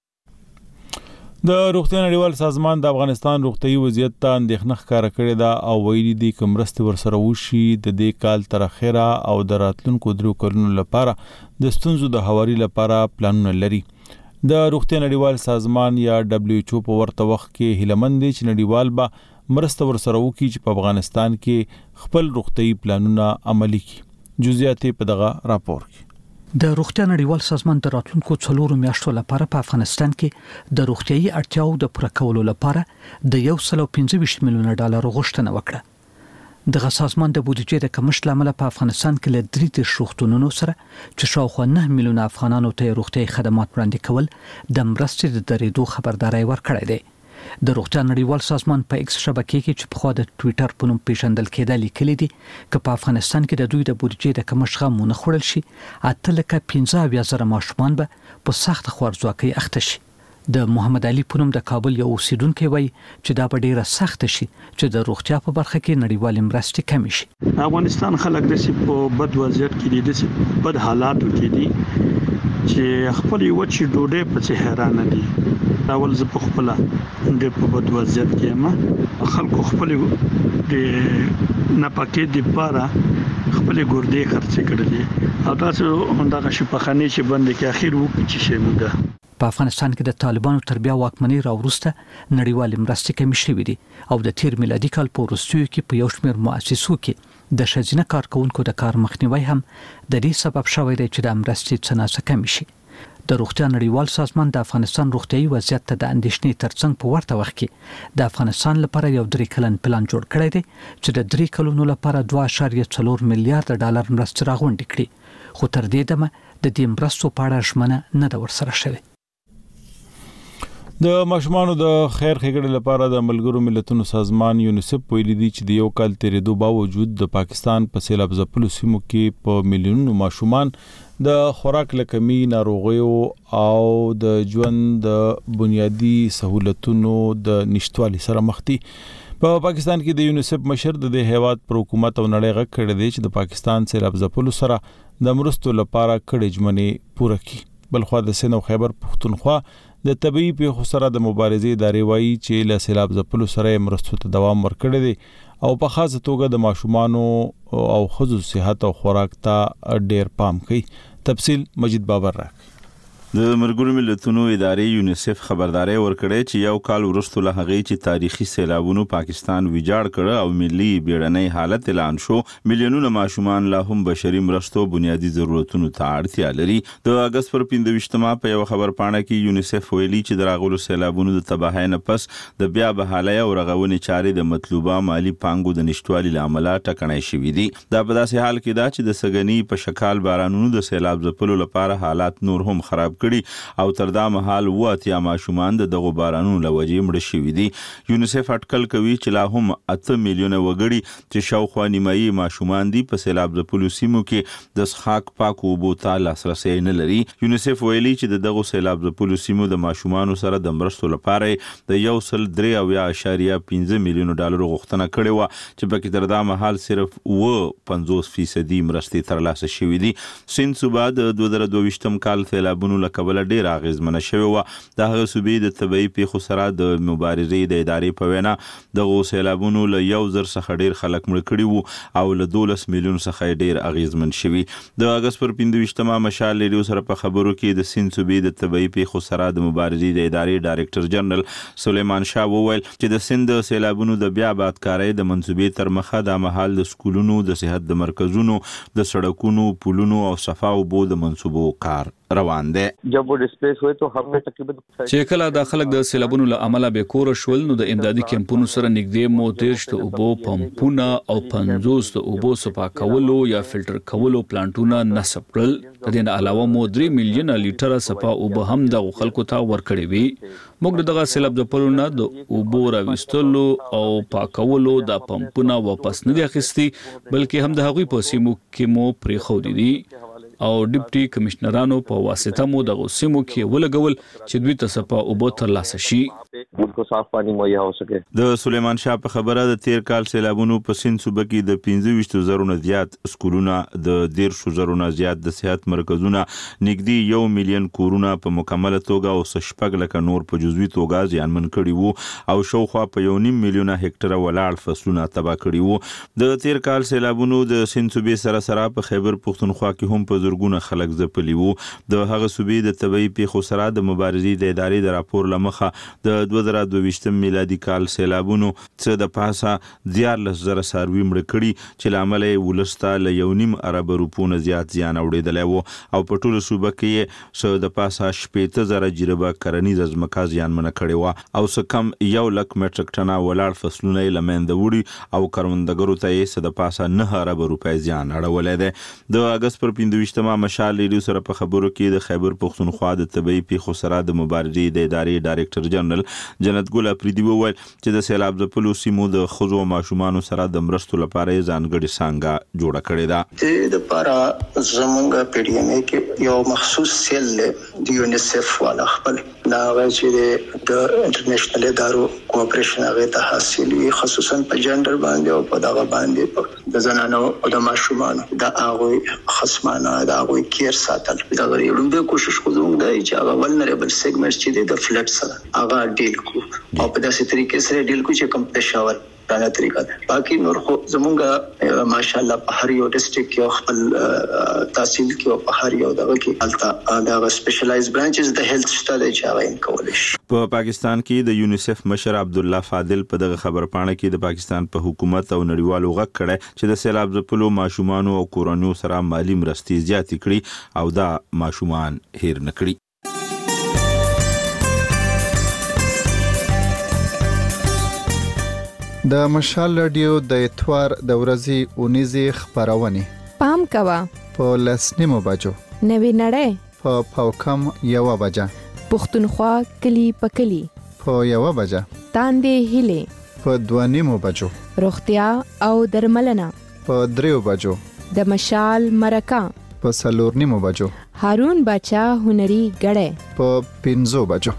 د روغتیا نړیوال سازمان د افغانستان روغتیايي وضعیت ته اندېښنه ښکاره کړې ده او ویلي دي چې مرستې ورسره وشي د دې کال تر اخره او د راتلونکو درو کلونو لپاره د ستونزو د هواري لپاره پلانونه لري. د روغتیا نړیوال سازمان یا دبليو ایچ او په ورته وخت کې هیلمن دي چې نړیوال به مرسته ورسره وکړي چې په افغانستان کې خپل روغتیايي پلانونه عملي کړي. جزئیات په دغه راپور کې. د روغتیا نړیوال سازمان د راتلونکو څلورو میاشتو لپاره په افغانستان کې د روغتیايي اړتیاو د پوره کولو لپاره د یو سل او پنځه ویشت میلیونه ډالر غوښتنه وکړه. دغه سازمان د بودیجې د کمښت لامل په افغانستان کې له درې دېرش روغتونونو سره چې شاوخوا نه میلیونه افغانانو ته روغتیايي خدمات وړاندې کول د مرستې د درېدو خبرداري ورکړې ده. د روغتیا نړیوال سازمان په ایکس شبکې کې چې په خوا د ټوئیټر په نوم پیژندل کېده لیکلي دي چې په افغانستان کې د دوی د بودیجې د کمښت غمونه خوړل شي اته لکه پنځه اویا زره ماشومان به په سخت خوارځواکۍ اخته شي. د محمد علي په نوم د کابل یو اوسیدونکو وایي چې دا به ډیره سخت شي چې د روغتیا په برخه کې نړیوال مرستې کم شي. افغانستان خلک د سي په بد وضعیت کې دي، د سي بد حالاتو کې دي چې خپل یو چې ډوډۍ په څه حیران دي. اول زه په خپل د په بد وضعیت کې ما خلکو خپل د نپاکې د پاره خپل ګردې خرڅ کړلې او تاسو همدغه شپخانه چې بند کې اخیر وو چې شه موده. په افغانستان کې د طالبانو تر بیا واکمنۍ راوروسته نړیوال مرستې کمې شوې دي او د تیر میلادي کال په وروستیو کې په یو شمېر مؤسسو کې د ښځینه کارکونکو د کار مخنیوي هم د دې سبب شوی دی چې د مرستې څنګه کم شي. د روغتیا نړیوال سازمان د افغانستان روغتیايي وضعیت ته د اندېښنې ترڅنګ په ورته وخت کې د افغانستان لپاره یو درې کلن پلان جوړ کړی دی چې د درې کلونو لپاره دوه اعشاریه څلور میلیارډ ډالر مرستې راغونډې کړي، خو تر دې دمه د دې مرستو په اړه ژمنه نه ده ورسره شوې. د ماشومانو د خیر ښېګړې لپاره د ملګرو ملتونو سازمان یونیسف ویلي دی چې د یو کال تیرېدو باوجود د پاکستان په سیلاب ځپلو سیمو کې په میلیونونو ماشومان د خوراک له کمی، ناروغیو او د ژوند د بنیادي سہولتونو د نشټوالي سره مخ دي. په پاکستان کې د یونیسف مشر د دې هیواد پر حکومت او نړۍ غږ کړی دی چې د پاکستان سیلاب ځپلو سره د مرستو لپاره کړي ژمنې پوره کړي. بلخوا د سند او خیبر پښتونخوا د طبي پیښو سره د مبارزې ادارې وایي چې له سیلاب ځپلو سره مرستو ته دوام ورکړی دی او په خاصه توګه د ماشومانو او ښځو صحت او خوراک ته ډیر پام کوي. تفصیل مجید بابر راکړي. د ملګرو ملتونو ادارې یونیسف خبرداري ورکړې چې یو کال وروسته له هغې چې تاریخي سیلابونو پاکستان ویجاړ کړ او ملي بیړنۍ حالت اعلان شو، میلیونونه ماشومان لا هم بشري مرستو بنیادی ضرورتونو ته اړتیا لري. د اگست پر پنځه ویشتمه په یو خبر پاڼه کې یونیسف ویلي چې د راغلو سیلابونو د تباهۍ نه پس د بیا بحالۍ او رغونې چارې د مطلوبه مالی پانګو د نشټوالي له امله ټکنۍ شوي دي. دا په داسې حال کې ده چې د سګنی په شکال بارانونو د سیلاب ځپلو لپاره حالات نور هم خراب او تر دا مهال واتیا ماشومان د دغه بارانونو لوجې مړ شوي دي. یونیسف اټکل کوي چې لا هم اته میلیونه وګړي چې شاوخوا نیمایي ماشومان دي په سیلاب ځپلو سیمو کې د څښاک پاکو اوبو ته لاسرسی نه لري. یونیسف ویلي چې د دغه سیلاب ځپلو سیمو د ماشومانو سره د مرستو لپاره د یو سل درې اویا اعشاریه پنځه میلیونه ډالر غوښتنه کړې وه چې پکې تر دا مهال صرف اوه پنځوس فیصدي مرستې ترلاسه شوي دي. سیند صوبه د دوه زره دوه ویشتم کال سیلابونو له کبله ډیر اغیزمنه شوې وه. د هغه صوبې د طبي پیښو سره د مبارزې د ادارې په وینا دغه سیلابونو له یو زر څخه ډیر خلک مړه کړي وو او له دولس میلیون څخه ډیر اغیزمن شوي. د اگست پر پنځه ویشتمه مشال ریډیو سره په خبرو کې د سیند صوبې د طبي پیښو سره د مبارزې د ادارې ډایرکټر جنرال سلیمان شاه وویل چې د سیند سیلابونو د بیا آبادکارۍ د منصوبې تر مخه د مهال د سکولونو، د صحت د مرکزونو، د سړکونو، پلونو او صفا اوبو د منصوبو کار روان دي. جب وہ ډسپلیس ہوئے تو هم نه تقریبا چې کله د خلک د سیلابونو له امله به کور شول نو د امدادي کمپونو سره نږدې مو دیرش ته اوبو پمپونه او پنځوس ته اوبو صفا کولو یا فلټر کولو پلانټونه نصب کړل. د دې نه علاوه مو درې میلیونه لیټره صفا اوبه هم د خلکو ته ورکړې وي. موږ دغه سیلاب ځپلو نه د اوبو راوستلو او پاکولو د پمپونه واپس نه دي اخیستي بلکې هم د هغوی په سیمو کې مو پرېښودي دي او ډیپټي کمشنرانو په واسطه مو د سیمو کې ولګول چې دوی ته صفا اوبه ترلاسه شي. को साफ पानी मुहैया हो सके। د سلیمان شاه په خبره د تیر کال سیلابونو په سیند صوبه کې د پنځه ویشت زرو نه زیات سکولونه د ډیر شو زرو نه زیات د صحت مرکزونه نږدې یو میلیون کورونه په مکمله توګه او شپږ لکه نور په جزوي توګه زیانمن کړي وو او شاوخوا په یو نیم میلیونه هکټره ولاړ فصلونه تباه کړي وو د تیر کال سیلابونو د سیند صوبې سره سره په خیبر پښتونخوا کې هم په زرګونه خلک ځپلي وو د هغه صوبې د طبي پیښو سره د مبارزې د ادارې د راپور لمخه د دوه زره دوه ویشت میلادي کال سیلابونو څخه د پاسه دیارلس زره ساروي مړ کړي چې لامل یې ولسته له یو نیم ارب روپونه زیات زیان اوړېدلی وو او په ټوله صوبه کې څه د پاسه شپېته زره جریبه کرنیزه ځمکه زیانمنه کړې وه او څه کم یو لک مټریک ټنه ولاړ فصلونه یې له منځه وړي او کروندګرو ته یې څه د پاسه نه ارب روپۍ زیان اړولی دی د اګست پر پنځه ویشتمه مشال ریډیو سره په خبرو کې د خیبر پښتونخوا د طبي پیښو سره د مبارزې د ادارې ډایرکټر جنرال جنت ګل افریدي وویل چې د سیلاب ځپلو سیمو د ښځو او ماشومانو سره د مرستو لپاره یې ځانګړې څانګه جوړه کړې ده. د لپاره زمونږ پی ډي ایم ای کې یو مخصوص سیل د یونیسف والا خپل دا چې د انټرنیشنل ادارو کوآپریشن هغه ته حاصل وي خصوصا په جندر باندې او په دغه باندې د زنانو او د ماشومانو د هغه خصمانه د هغه کیر ساتل دا غوړم د کوشش کوم دی چې هغه ولنربل سیګمنټ چې د فلډ سره هغه ډیل کو او په داسې طریقې سره ډیل کو چې کم پېښور دا طریقه ده. باقي نور خو زمونږ ماشاءالله په هر یو ډیسټریکټ کې خپل تحصیل کې او په هر یو دغه کې التا دا سپیشلایز برانچز د هیلث شته چې هغه کولای شي. په پاکستان کې د یونیسف مشر عبد الله فاضل په دغه خبر پاڼه کې د پاکستان په حکومت او نړیوالو غږ کړی چې د سیلاب ځپلو ماشومان او کورنیو سره مالی مرستې زیاتې کړي او دا ماشومان هیر نه کړي. د مشال رادیو د اتوار د ورځې اونیزې خبرونه پام کوا په لسنیمو بجو نوی نړۍ په پاوکم یو بجه پښتونخوا کلی پکلی په یو بجه تاندې هله په دوانیمو بجو روغتیا او درملنه په دریو بجو د مشال مرکه په سلورنیمو بجو هارون بچا هنري غړې په پنځو بجو.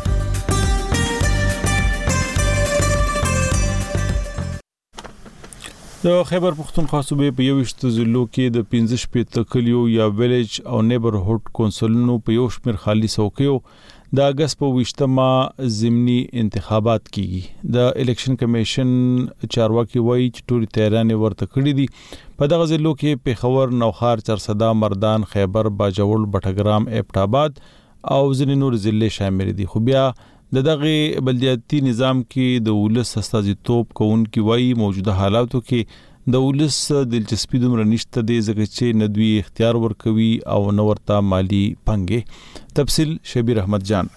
د خیبر پښتونخوا صوبې په یوشت ضلعو کې د پنځه شپېته کلیو یا ویلیج او نیبرهوډ کونسلونو په یو شمېر خالي څوکیو د اګست په ویشتمه ضمني انتخابات کیږي. د الیکشن کمیشن چارواکي وایي چې ټول تیارانې ورته کړې دي. په دغه ضلعو کې پیښور، نوخار، چرسدا، مردان، خیبر، باجوړ، بټګرام، ایبټ آباد او ځینې نور ضلع شامل دي. خو بیا د دغه بلدیاتي نظام کې د ولس استازیتوب کوونکي وایي موجوده حالاتو کې د ولس دلچسپي دومره نشته دی ځکه چې ندوی اختیار ورکوي او نو ورته مالی پنګې. تفصیل شبیر احمد جان.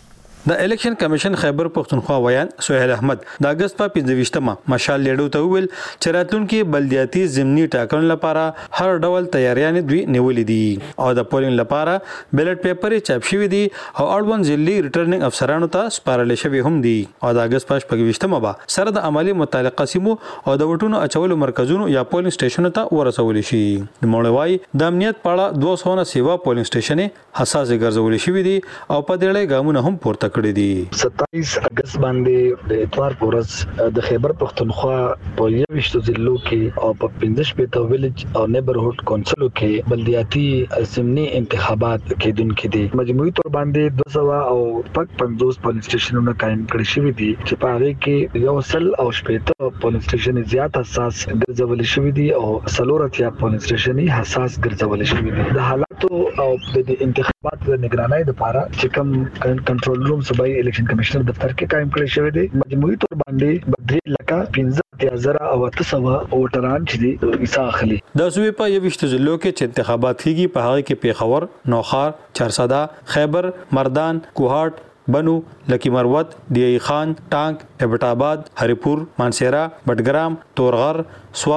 د الیکشن کمیشن خیبر پښتونخوا ویان سہیل احمد د اگست په پنځه ویشتمه مشال لیډو ته ویل چې راتلونکي بلدیاتي ضمني ټاکنو لپاره هر ډول تیاریانې دوی نیولې دي او د پولینګ لپاره بیلټ پیپر چاپ شوی دي او اړوند ځلي ریټرنینګ افسرانو ته سپارل شوی هم دي او د اگست په شپږ ویشتمه به سره د عملی متعلقه سیمو او د وټونو اچولو مرکزونو یا پولینګ سټیشنونو ته ورسول شي. د مولوي د امنیت په اړه دوه سوه سیوا پولینګ سټیشن حساس ګرځول شوی دي او په دې اړه ګامونه هم پورته کړی دي. ستایس اگست باندې د اتوار پورس د خیبر پښتونخوا په یوشت ضلعو کې او په پنځه شپېته ویلیج او نیبرهوډ کونسلو کې بلدیاتي ضمني انتخابات کېدونکي دي. مجموعي تور باندې دوه سوه او پک پنځوس پولینګ سټیشنونه قائم کړي شوي دي چې په هغه کې یو سل او شپېته پولینګ سټیشن زیات حساس ګرځول شوي دي او څلور اتیا پولینګ سټیشن حساس ګرځول شوي دي. د حالاتو او د انتخابات د نگرانۍ لپاره چې کوم کنټرول روم صوبایي الیکشن کمیشنر دفتر کې قائم کړی شوی دی. مجموعي تور باندې بدري لکه پنځه زره او اته سوه ووټران چې دي حصہ اخلي. د صوبې په یوشت ضلعو کې چې انتخابات کیږي په هغه کې پیښور، نوخار، چرسدا، خیبر، مردان، کوهاټ، بنو، لکی مروت، ډی خان، ټانک، ایبټ آباد، هریپور، مانسیرا، بټګرام، تورغر، سوات،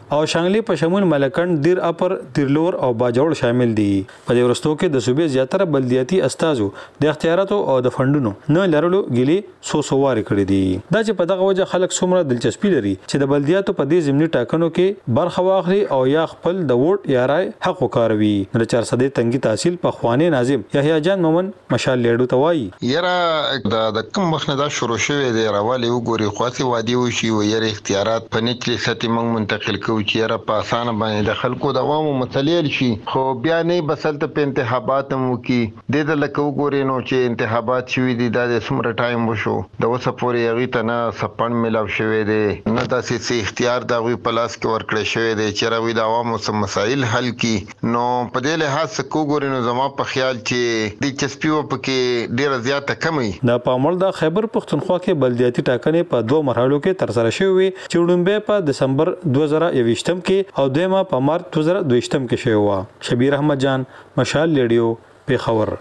او شانګلي په شمول ملکند دیر اپر دیرلور او باجوړ شامل دي. په دې ورستو کې د صوبې زیاتره بلدیاتي استازو د اختیاراتو او د فندونو نه لرلو ګيلي سو سوواري کړی دي. دا چې په دغه وجه خلک څومره دلچسپي لري چې د بلدیاتو په دې ضمني ټاکنو کې برخه واخلي او یا خپل د ووټ یا رائے حق وکاروي. د چار سده تنګي تحصیل په خواني ناظم یحیی جان مومن مشال لیډو توای یره د کوم وخت نه دا شروع شوی دی راوالي وګوري خاصي وادي وشي او یره اختیارات په نچلي سطح موږ منتقل کوو چې یره په اسانه باندې د خلکو د عوامو متلیل شي خو بیا نه بسلته په انتخابات مو کې د لکه وګوري نو چې انتخابات شوي دي د سمره ټایم وشو د وسه پورې یغی ته نه سپن ملاو شوی دی نه داسې سي اختیار دا وی پلاس کې ورکړی شوی دی چې راوي د عوامو سم مسایل حل کی نو په دې لحاظ کو ګوري نو زما په خیال چې د چسپیو پکې ډیره زیاته کمی د پامل د خیبر پختونخوا کې بلدیاتي ټاکنې په دوه مرحلو کې ترسره شوې چې وړاندې په دسمبر دوه زره یوویشتم کې او دیمه په مارچ دوه زره دویشتم کې شوی و. شبیر احمد جان مشال لیډیو پیښور.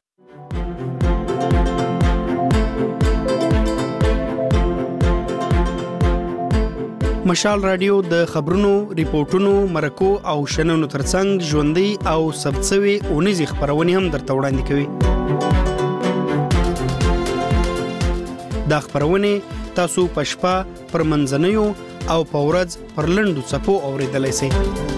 مشال رادیو د خبرونو، ریپورتونو، مرکو او شننو ترڅنګ ژوندۍ او ثبتسوي اونیزې خبرونه هم درته وړاندې کوي. دا خبرونه تاسو په شپه پر منځنیو او په ورځ پر لنډو څپو اوریدلای شئ.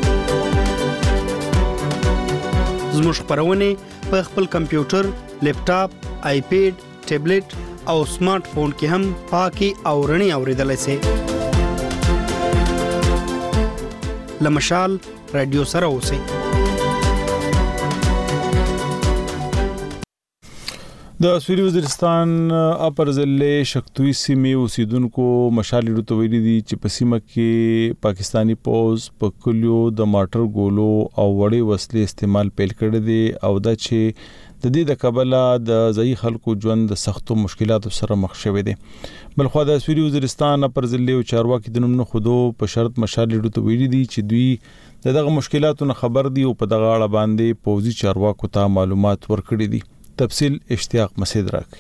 زموږ خبرونه په خپل کمپیوټر، لیپټاپ، آیپیډ، ټابلیټ او سمارټ فون کې هم پاکي او رڼي اوریدلای شئ. لمشال رادیو سره اوسئ. د سویلي وزیرستان اپر ضلع شکتوي سیمې اوسیدونکو مشال لیډو ته ویلي دي چې په سیمه کې پاکستانی پوز په کلیو د ماټر ګولو او وړې وسلې استعمال پیل کړی دی او دا چې د دې د کبله د ځای خلکو ژوند د سختو مشکلاتو سره مخ شوی دی. بلخو د سویلي وزیرستان اپر ضلع او چارواکي د نوم نه خودو په شرط مشال لیډو ته ویلي دي چې دوی دغه مشکلاتو نه خبر دي او په دغه اړه باندې پوزي چارواکو ته معلومات ورکړي دي. تفصیل اشتیاق مسعود راکړي.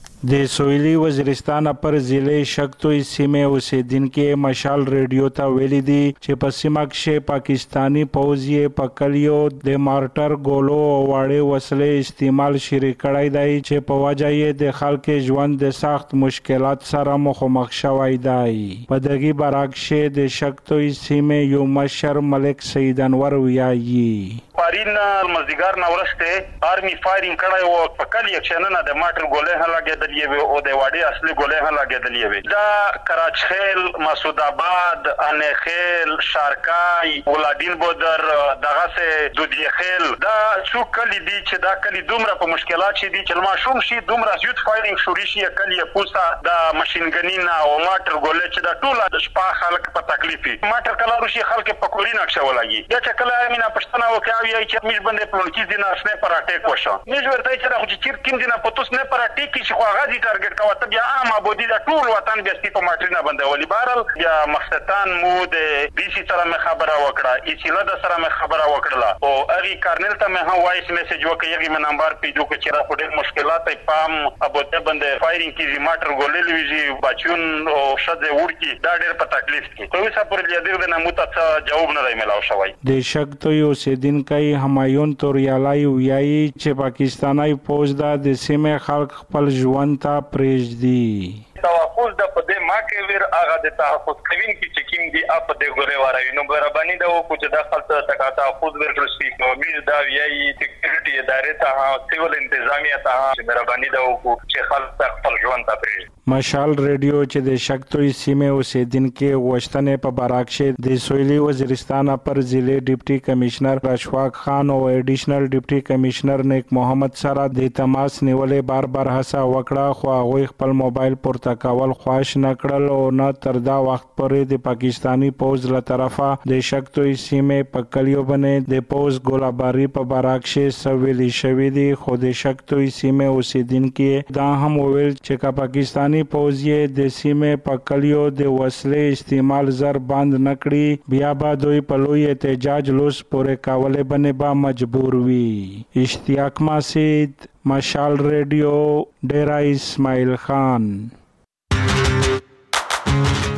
د سویلي وزیرستان پر ضلع شکتوي سیمې اوسیدونکو مشال ریډیو ته ویلي دي چې په سیمه کې پاکستانی پوځي په کلیو د مارټر ګولو او وړې وسلې استعمال شروع کړی دی چې په وجه یې د خلکو ژوند د سخت مشکلات سره مخامخ شوی دی. په دغه برعکس د شکتوي سیمې یو مشر ملک سید انور ویایي پارین مزدګار نه ورسته آرمي فایرینګ کړای او په کلی اکشننه د ماټر ګولې هلاګېدلې وي او د واډي اصلي ګولې هلاګېدلې وي. دا کراچخیل، مسعود آباد، انخیل، شارکای، ولادین بودر، دغه سه دودیخیل دا څو کلی دي چې دا کلی دومره په مشکلات شي دي چې ما شوم شي دومره زیات فایرینګ شوري شي کلی پوسا د ماشينګنینا او ماټر ګولې چې دا ټول شپه خلک په تکلیفي ماټر کلا روشي خلک په کورین اکشه ولګي. دا چې کله امینا پښتنه وکړي یای چې مش باندې پلونکی دینه اسنه پر اٹیک وشو مش ورته چې دا خو چې کیم دینه پتوس نه پر اٹیک چې خو غازي ټارګټ کا وته بیا عام ابودي دا ټول وطن بیا سپی په ماټرینا باندې ولي بارل بیا مخستان مو د بي سي سره مې خبره وکړه ای سی له سره مې خبره وکړه او اغي کارنل ته مې هم وایس میسج وکړ یغي من نمبر پیجو کې چې را په ډېر مشکلات پام ابوته باندې فایرینګ کې ماټر ګولې لويږي بچون او شذ ورکی دا ډېر په تکلیف کې کوي څه پر دې د نموت څه جواب نه دی ملاو شوی. د شکتوي اوسیدونکو همایون توریالای ویایي چې پاکستاني فوج د سیمې خلک خپل ژوند ته پرېږدي. تحفظ د په دې ما کې ور هغه د تحفظ کوین کې چې کیم دي اپ د ګوري وراوي نو برابرني دا کو چې د خپل ته تحفظ ورکړل شي نو مې دا ویایي سکیورټي ادارې ته سیول انتظامیه ته چې برابرني دا کو چې خلک خپل ژوند ته پرېږدي. مشال ریډیو چې د شکتوي سیمې اوسیدونکو وشتنې په برعکس د سویلي وزیرستان پر ضلع ډیپټي کمشنر رشواق خان او ایډیشنل ډیپټي کمشنر نیک محمد سره د تماس نیولې بار بار هڅه وکړه خو هغه خپل موبایل پورته کول خواش نه کړل او نه تر دا وخت پورې د پاکستانی پوز له طرفه د شکتوي سیمې په کلیو باندې د پوز ګولاباری په برعکس سویلي شوی دی. خو د شکتوي سیمې اوسیدونکو دا هم ویل چې کا پاکستانی پوځي د سیمې په کلیو د وسلې استعمال زر بند نکړي بیا به دوی په لوی احتجاج لوس پورې کولې باندې به مجبور وي. اشتیاق مسعود مشال ریډیو ډیرا اسماعیل خان.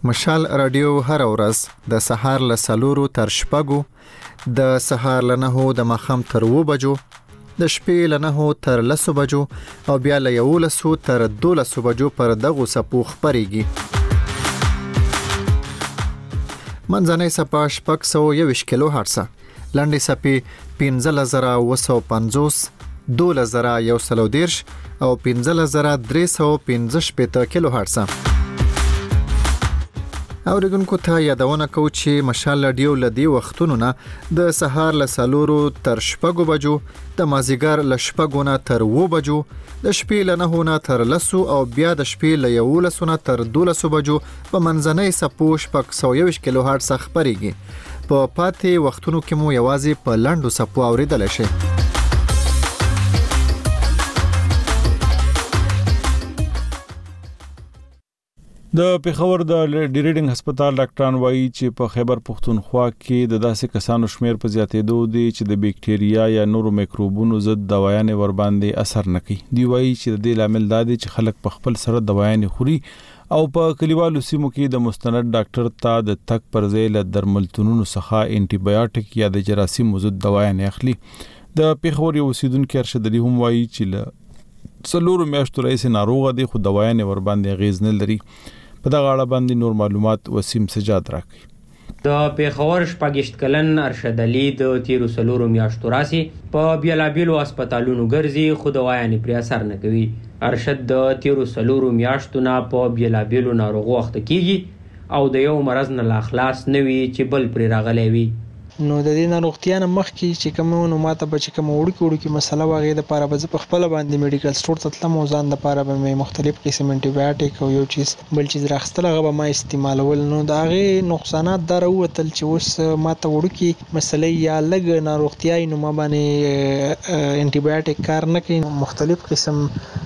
مشال رادیو هر ورځ د سهار له سلورو تر شپږو، د سهار له نهو د ماښام تر اوو بجو، د شپې له نهو تر لسو بجو او بیا له یولسو تر دولسو بجو پر دغو څپو خپرېږي. منځنۍ څپه شپږ سوه یوویشت کیلو هرټزه، لنډې څپې پنځلس زره اوه سوه پنځوس، دولس زره یو سل او دېرش او پنځلس زره درې سوه پنځه شپېته کیلو هرټزه. اوریدونکو ته یادونه کوو چې مشال رادیو له دې وختونو نه د سهار له څلورو تر شپږو بجو، د مازدیګر له شپږو نه تر اوو بجو، د شپې له نهو نه تر لسو او بیا د شپې له یولسو نه تر دولسو بجو په منځنۍ څپو شپږ سوه یوویشت کیلو هرټز خپرېږي. په پاتې وختونو کې مو یوازې په لنډو څپو اوریدلی شئ. د پیښور د ډیریډینګ هسپتال ډاکټران وایي چې په خیبر پښتونخوا کې د داسې کسانو شمیر په زیاتېدو دی چې د بیکټیریا یا نورو میکروبونو ضد دوايانې ور باندې اثر نه کوي. دی وایي چې د دې لامل دا دی چې خلک په خپل سره دوايانې خوري او په کلیوالو سیمو کې د مستند ډاکټر ته د تک پر ځای له درملتونونو څخه انټي بایوټیک یا د جراثیم ضد دوايانې اخلي. د پیښور یو اوسیدونکو ارشد علي هم وایي چې له څلورو میاشتو راهیسې ناروغه دی خو دوايانې ور باندې اغیز نه لري. په دغه اړه باندې نور معلومات وسیم سجاد راکړي. د پیښور شپږ کلن ارشد علي د تیرو څلورو میاشتو راسي په بیلابیلو هسپتالونو ګرځي خو دوايانې پرې اثر نه کوي. ارشد د تیرو څلورو میاشتو نه په بیلابیلو ناروغو اخته کیږي او د یو مرض نه لا خلاص نه وي چې بل پرې راغلی وي. نو د دې ناروغتیا نه مخکې چې کوم نو ماته به چې کوم وړوکي وړوکي مسله واغې د پاره به زه په خپل باندې میډیکل سٹور ته تلم او ځان د پاره به مختلف قسم انټي بایوټیک او یو چیز بل چیز راخستل هغه به ما استعمالول. نو دا هغه نقصانات در وتل چې اوس ماته وړوکي مسلې یا لګ ناروغتیا نو ما باندې انټي بایوټیک کار نه کوي. مختلف قسم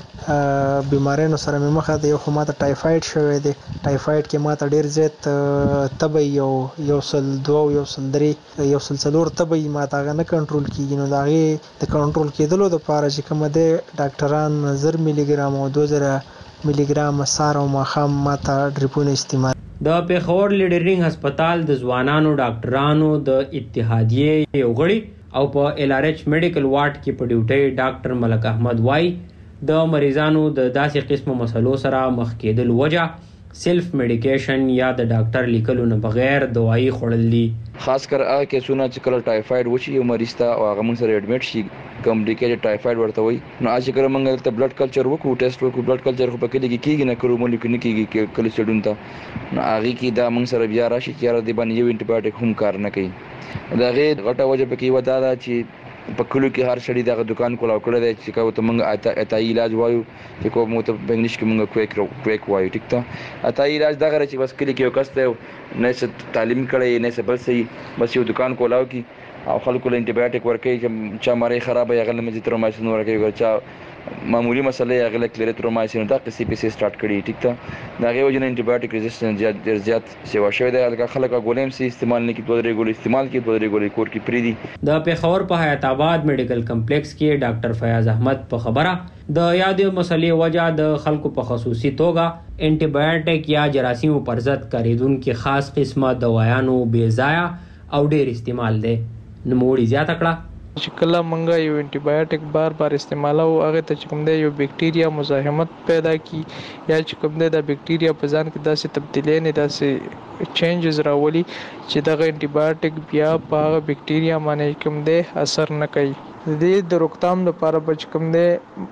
بیمارانو سره مې مخه ده. یو خو ماته ټایفاید شوی دی، ټایفاید کې ماته ډیر زیات تبه یو یو سل دوه یو سل درې یو سل څلور تبه ماته هغه نه کنټرول کیږي. نو د هغې د کنټرول کېدلو دپاره چې کومه دی ډاکټران زر ملي ګرام او دوه زره ملي ګرام سهار او ماښام ماته ډریپونه استعمال. د پیښور لیډرینګ هسپتال د ځوانانو ډاکټرانو د اتحادیې یو غړي او په ال ار ایچ میډیکل وارډ کې په ډیوټي ډاکټر ملک احمد وای د مریضانو د داسې قسمو مسلو سره مخ کېدل وجه سیلف میډیکیشن یا د ډاکټر لیکلو نه بغیر دوايي خوړل دي. خاص کر هغه کیسونه چې کله ټایفاید وشي یو مریض ته او هغه موږ سره اډمیټ شي کمپلیکیټډ ټایفاید ورته وي نو اځ کله موږ ته بلډ کلچر وکړو ټیسټ وکړو. بلډ کلچر خو پکې لګي کیږي نه کړو مولي کې نه کیږي کله سټون ته نو هغه کې دا موږ سره بیا راشي چې را دي باندې یو انټي بایوټیک هم کار نه کوي. دا غي غټه وجه پکې ودا دا چې په کلو کې هر شړی دغه دکان کولاو کړی دی چې کوم ته موږ اتای علاج وایو چې کوم ته په انګلیش کې موږ کویک کویک وایو. ټیک ته اتای علاج دغه چې بس کلی کې یو کس ته نه څه تعلیم کړی نه څه بل څه بس یو دکان کولاو کې او خلکو له انټي بایوټیک ورکوي چې چا مری خراب یا غل مزي ترومایسین ورکوي ورچا معمولی مسله یا غل کلریترومایسین دا قصې په سي سٹارټ کړي. ټیک ته دا غي وجه انټي بایوټیک ریزिस्टنس زیات ډیر زیات سیوا شوی دی. هغه خلک غولیم سي استعمال نه کی دوه درې ګول استعمال کی دوه درې ګول کور کې پری دي. د پیښور په حیات آباد میډیکل کمپلیکس کې ډاکټر فیاض احمد په خبره د یادې مسلې وجه د خلکو په خصوصي توګه انټي بایوټیک یا جراثیم پر ضد کاریدونکو خاص قسمه دوايانو بے ضایع او ډیر استعمال دي. نوموړي زیاته کړه چې کله مونږه یو انټي بایوټیک بار بار استعمالو هغه ته چې کوم دی یو بیکټیریا مزاحمت پیدا کی یا چې کوم دی د بیکټیریا په ځان کې داسې تبدیلی نه داسې چینجز راولي چې دغه انټي بایوټیک بیا په هغه بیکټیریا باندې کوم دی اثر نه کوي. د دې د روکتام لپاره به چې کوم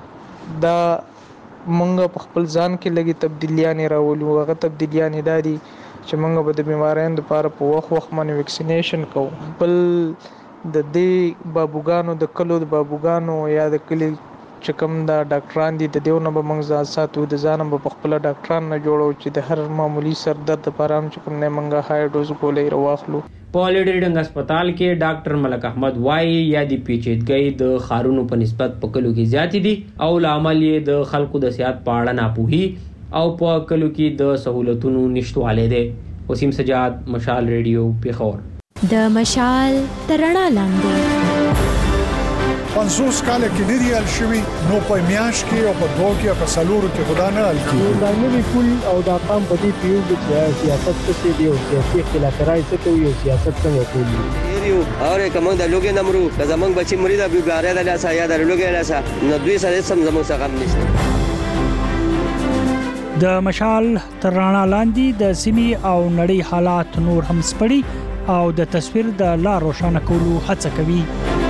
دی دا مونږ په خپل ځان کې لګي تبدیلیانې راولو. هغه تبدیلیانې دا دي چې مونږ به د بیماریانو لپاره په وخت وخت باندې ویکسینیشن کوو. بل د دې بابوګانو د کلو د بابوګانو یا د کلی چې کوم دا ډاکټران دي د دیو نه به موږ ځان ساتو د ځان به په خپل ډاکټران نه جوړو چې د هر معمولی سر درد لپاره هم چې کوم نه موږ هاي ډوز ګولې راواخلو. په لیډرینګ هسپتال کې ډاکټر ملک احمد وایي یا د پیچیدګۍ د خارونو په نسبت په کلو کې زیاتې دي او لامل یې د خلکو د صحت په اړه ناپوهي او په کلو کې د سہولتونو نشټوالی دی. وسیم سجاد، مشال ریډیو، پیښور. د مشال ترڼا لاندې پنځوس کال کې نه دی حل شوی نو په میاش کې او په دوه کې په سلورو کې خدا نه حل کیږي دا نوی کول او دا قام په دې پیو چې سیاست څه دی او سیاسي اختلاف راځي څه کوي او سیاست څنګه کوي یو اوره کوم د لوګي نمرو که زمنګ بچی مرید ابي ګاره د لاسه یا د لوګي لاسه نو دوی سره سم زموږ څخه نشته. د مشال تر رڼا لاندې د سیمې او نړۍ حالات نور هم سپړي او د تصویر د لار روښانه کولو هڅه کوي.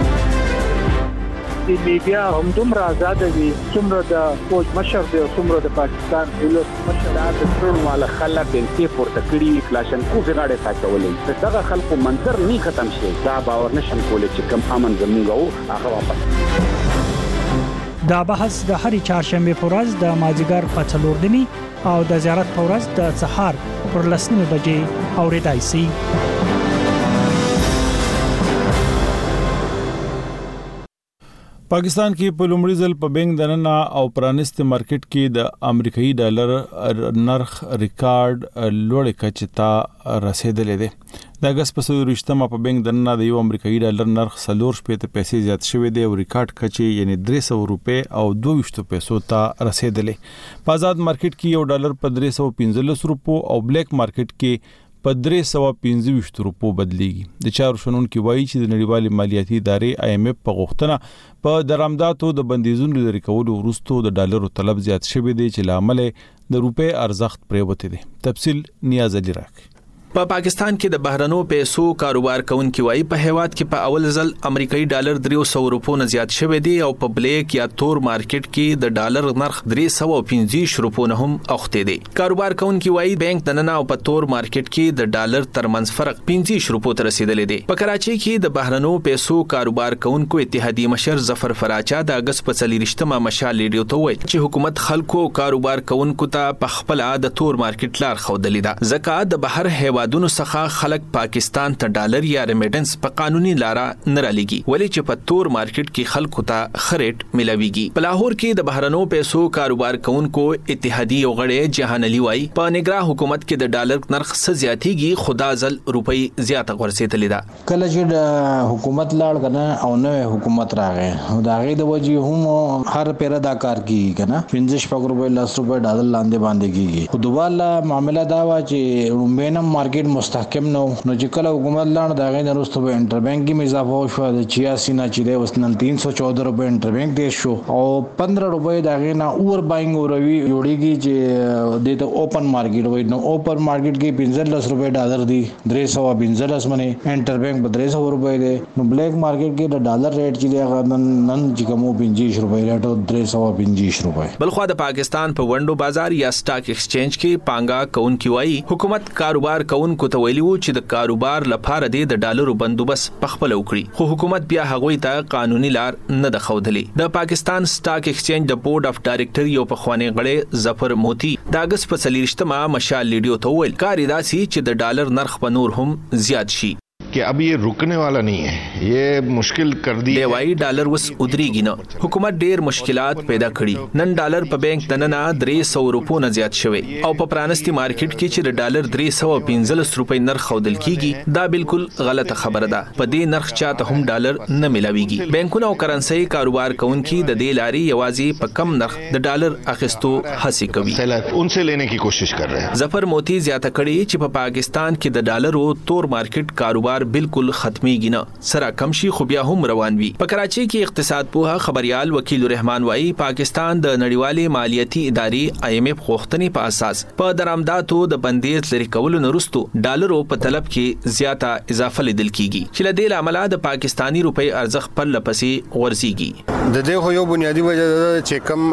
د میډیا هم دومره آزاد دي څومره د فوج مشر دی او څومره د پاکستان دولت مشر د ټول مال خلک په پورته کړی کلاشن کو غاړه ساتولې دغه خلکو منظر نه ختم شي دا باور نشم کولای چې کم امن زموږ او هغه واپس. دا بحث د هرې چهارشنبه په ورځ د مازیګر په څلور نیمې او د زیارت په ورځ د سهار پر لس نیمې بجې اورېدای شي. پاکستان کې په لومړي ځل په بینک دننه او پرانیست مارکیټ کې د امریکایي ډالر نرخ ریکارډ لوړ کچې ته رسیدلې ده. د اگست په سلويشتمه په بینک دننه د یو امریکایي ډالر نرخ سلور شپږ پیسې زیات شوی دی او ریکارډ کچې یعنی درې سوه روپے او دوه پیسو ته رسیدلې. په آزاد مارکیټ کې یو ډالر په درې سوه پنځلس روپو او بلیک مارکیټ کې په درې سوه پنځه روپو بدلیږي. د چارو شنونکو وایي چې د نړیوالې مالیاتي ادارې آی ایم ایف په غوښتنه په درآمداتو د بندیزونو لري کولو وروسته د ډالرو طلب زیات شوی دی چې لامل د روپے ارزښت پریوته دی. تفصیل نیاز علي راکړي. په پا پاکستان کې د بهرنو پیسو کاروبار کوونکي وایي په هیواد کې په اول ځل امریکایي ډالر درې سوه روپو نه زیات شوی دی او په بلیک یا تور مارکیټ کې د ډالر نرخ درې سوه پنځه روپو نه هم اوخته دی. کاروبار کوونکي وایي بانک دننه او په تور مارکیټ کې د ډالر ترمنځ فرق پنځه روپو ته رسیدلی دی. په کراچي کې د بهرنو پیسو کاروبار کوونکو اتحادیې مشر ظفر فراچا د اگست په څلوېښتمه مشال ریډیو ته وایي چې حکومت خلکو کاروبار کوونکو ته په خپل د تور مارکیټ لار خودلې ده ځکه د بهر هیوادونو څخه خلک پاکستان ته ډالر یا ریمیټنس په قانوني لار نه رالېږي ولې چې په تور مارکیټ کې خلکو ته خریټ ملاويږي. په لاهور کې د بهرنو پیسو کاروبار کوونکو اتحادیې غړي جهان علي وایي په نګرا حکومت کې د ډالر نرخ څه زیاتېږي خدا ځل روپۍ زیاته ورسېدلې ده. کله چې د حکومت لاړ کنه او نوې حکومت راغی او دا غي د وجې هم هر پیره دا کار کیږي کنه پنځه شپږ روپۍ لس روپۍ ډالر لاندې باندې کیږي. خو دوباره معاملہ دا و چې رومبینم مارکیټ مستحکم نو نو چې کله حکومت لاړ دا غي د رستو په انټر بانک کې اضافه وشو د چھیاسی نه چې د وسنن تین سو چودہ روپے انټر بانک دې شو او پندرہ روپے دا غي نه اور بایینګ اوروي جوړیږي چې د ته اوپن مارکیټ وای نو اوپن مارکیټ کې پنځلس روپے ډالر دی درې سوه پنځلس باندې انټر بانک په درې سوه روپے دی نو بلیک مارکیټ کې د ډالر ریټ چې دی نن نن چې کوم پنځه روپے ریټ او درې سوه پنځه روپے. بلخو د پاکستان په وندو بازار یا سٹاک ایکسچینج کې پانګا کونکي وایي حکومت کاروبار کونکو ته ویلي چې د کاروبار لپاره د ډالرو بندوبست پخپل وکړي خو حکومت بیا هغوی ته قانوني لار نه د خودلی. د پاکستان سٹاک ایکسچینج د بورډ اف ډایریکټر یو پخوانی غړی ظفر موتی د اگست په څلوېښتمه مشال ریډیو ته ویل کار دا سي چې د ډالر نرخ په نور هم زیات شي कि अब ये रुकने वाला नहीं है ये मुश्किल कर दी دیوای ډالر وس ودرېږي نه حکومت ډېر مشکلات پیدا کړي نن ډالر په بانک دننه درې سوه روپو نه زیات شوی او په پرانستی مارکیټ کې چې د ډالر درې سوه پنځلس روپۍ نرخ خودل کیږي دا بالکل غلطه خبره ده. په دې نرخ چاته هم ډالر نه ملاويږي. بانکونه او کرنسي کاروبار کوونکي د دې لاري یوازې په کم نرخ د ډالر اخیستو هڅه کوي انسه لینے کی کوشش کر رہے ہیں. ظفر موتی زیاته کړي چې په پاکستان کې د ډالرو تور مارکیټ کاروبار بالکل ختميږي نه سره کم شي خو بیا هم روان وي. په کراچي کې اقتصاد پوها خبريال وکیل رحمان وایي پاکستان د نړیوالې مالیاتي ادارې آی ایم ایف غوښتنې په اساس په درآمداتو د بندیز لري کولو نورستو ډالرو په طلب کې زیاته اضافه لیدل کیږي چې له دې لامل د پاکستانی روپۍ ارزښت پر لپسې ورزيږي. د دې خو یو بنیادی وجه ده چې کم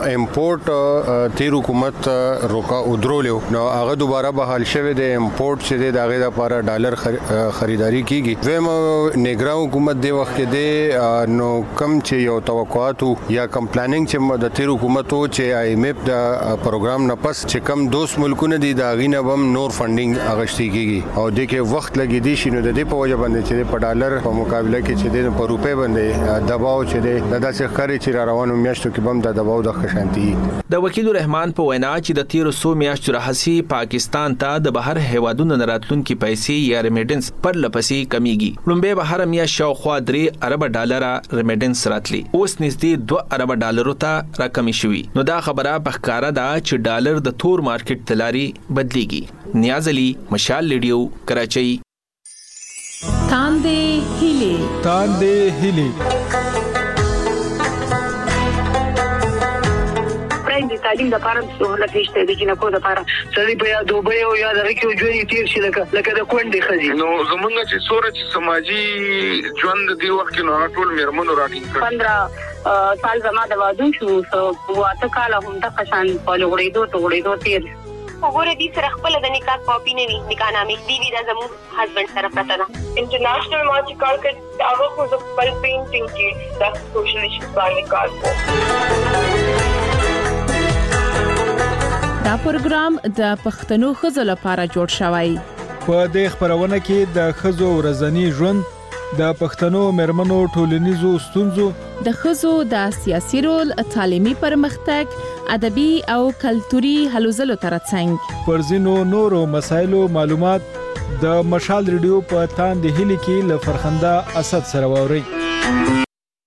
امپورټ تیر حکومت روکا ودرولو نو هغه دوباره بحال شوه د امپورټ چې دغه لپاره ډالر خریداري کیږي. ویم نګرا حکومت دی وخت دی نو کم چې یو توقعاتو یا کم پلانینګ چې د تیر حکومتو چې آی ایم ایف د پروګرام نه پس چې کم دوست ملکونه دي دا غینه بم نور فندینګ اغشتي کیږي او د کې وخت لګی دی شنو د دې په وجه باندې چې په ډالر په مقابله کې چې د په روپے باندې دباو چې د داسې پکاري چې را روانو میاشتو کې بم د دباو د خشانتي. د وکیل رحمان په وینا چې د تیر سو میاشتو راهسي پاکستان ته د بهر هیوادونو راتلونکي پیسې یا ریمیډنس پر لپسې کمیږي. لومبه بهر میاشت شاوخوا درې ارب ډالر ریمیډنس راتلی، اوس نږدې دوه ارب ډالرو ته راکمې شوي. نو دا خبره په ښکارا ده چې ډالر د تور مارکیټ تلاري بدلیږي. نیاز علي، مشال ریډیو، کراچۍ. تاندې هیلې تاندې هیلې د تعلیم د لپاره سہولت نشته د جنکو د لپاره سړي په یا دوبه او یا د ریکو ژوند تیر شي لکه لکه د کونډې خزي. نو زمونږ چې سورج سماجی ژوند دی وخت کې نو ټول میرمنو راټینګ کړ. پندرہ سال زما د وادو شو سو واته کال هم د قشان په لغړېدو ته غړېدو تیر. وګوره دې سره خپل د نکاح کاپی نه وي، نکاح نامې دی وی د زموږ هسبند سره پراته ده. انټرنیشنل ما چې کار کړ هغه خو د خپل پینټینګ کې د سوشل ایشوز باندې کار کوي. دا پروګرام د پښتنو ښځو لپاره جوړ شوی. په دې خبرونه کې د ښځو ورځنی ژوند، د پښتنو مرمنو ټولنیزو ستونزو، د ښځو د سیاسي رول، تعلیمي پرمختګ، ادبي او کلتوري هلو ځلو ترڅنګ پر ځینو نورو مسایلو معلومات د مشال ریډیو په تاندې هیلې کې له فرخنده اسد سره ووري.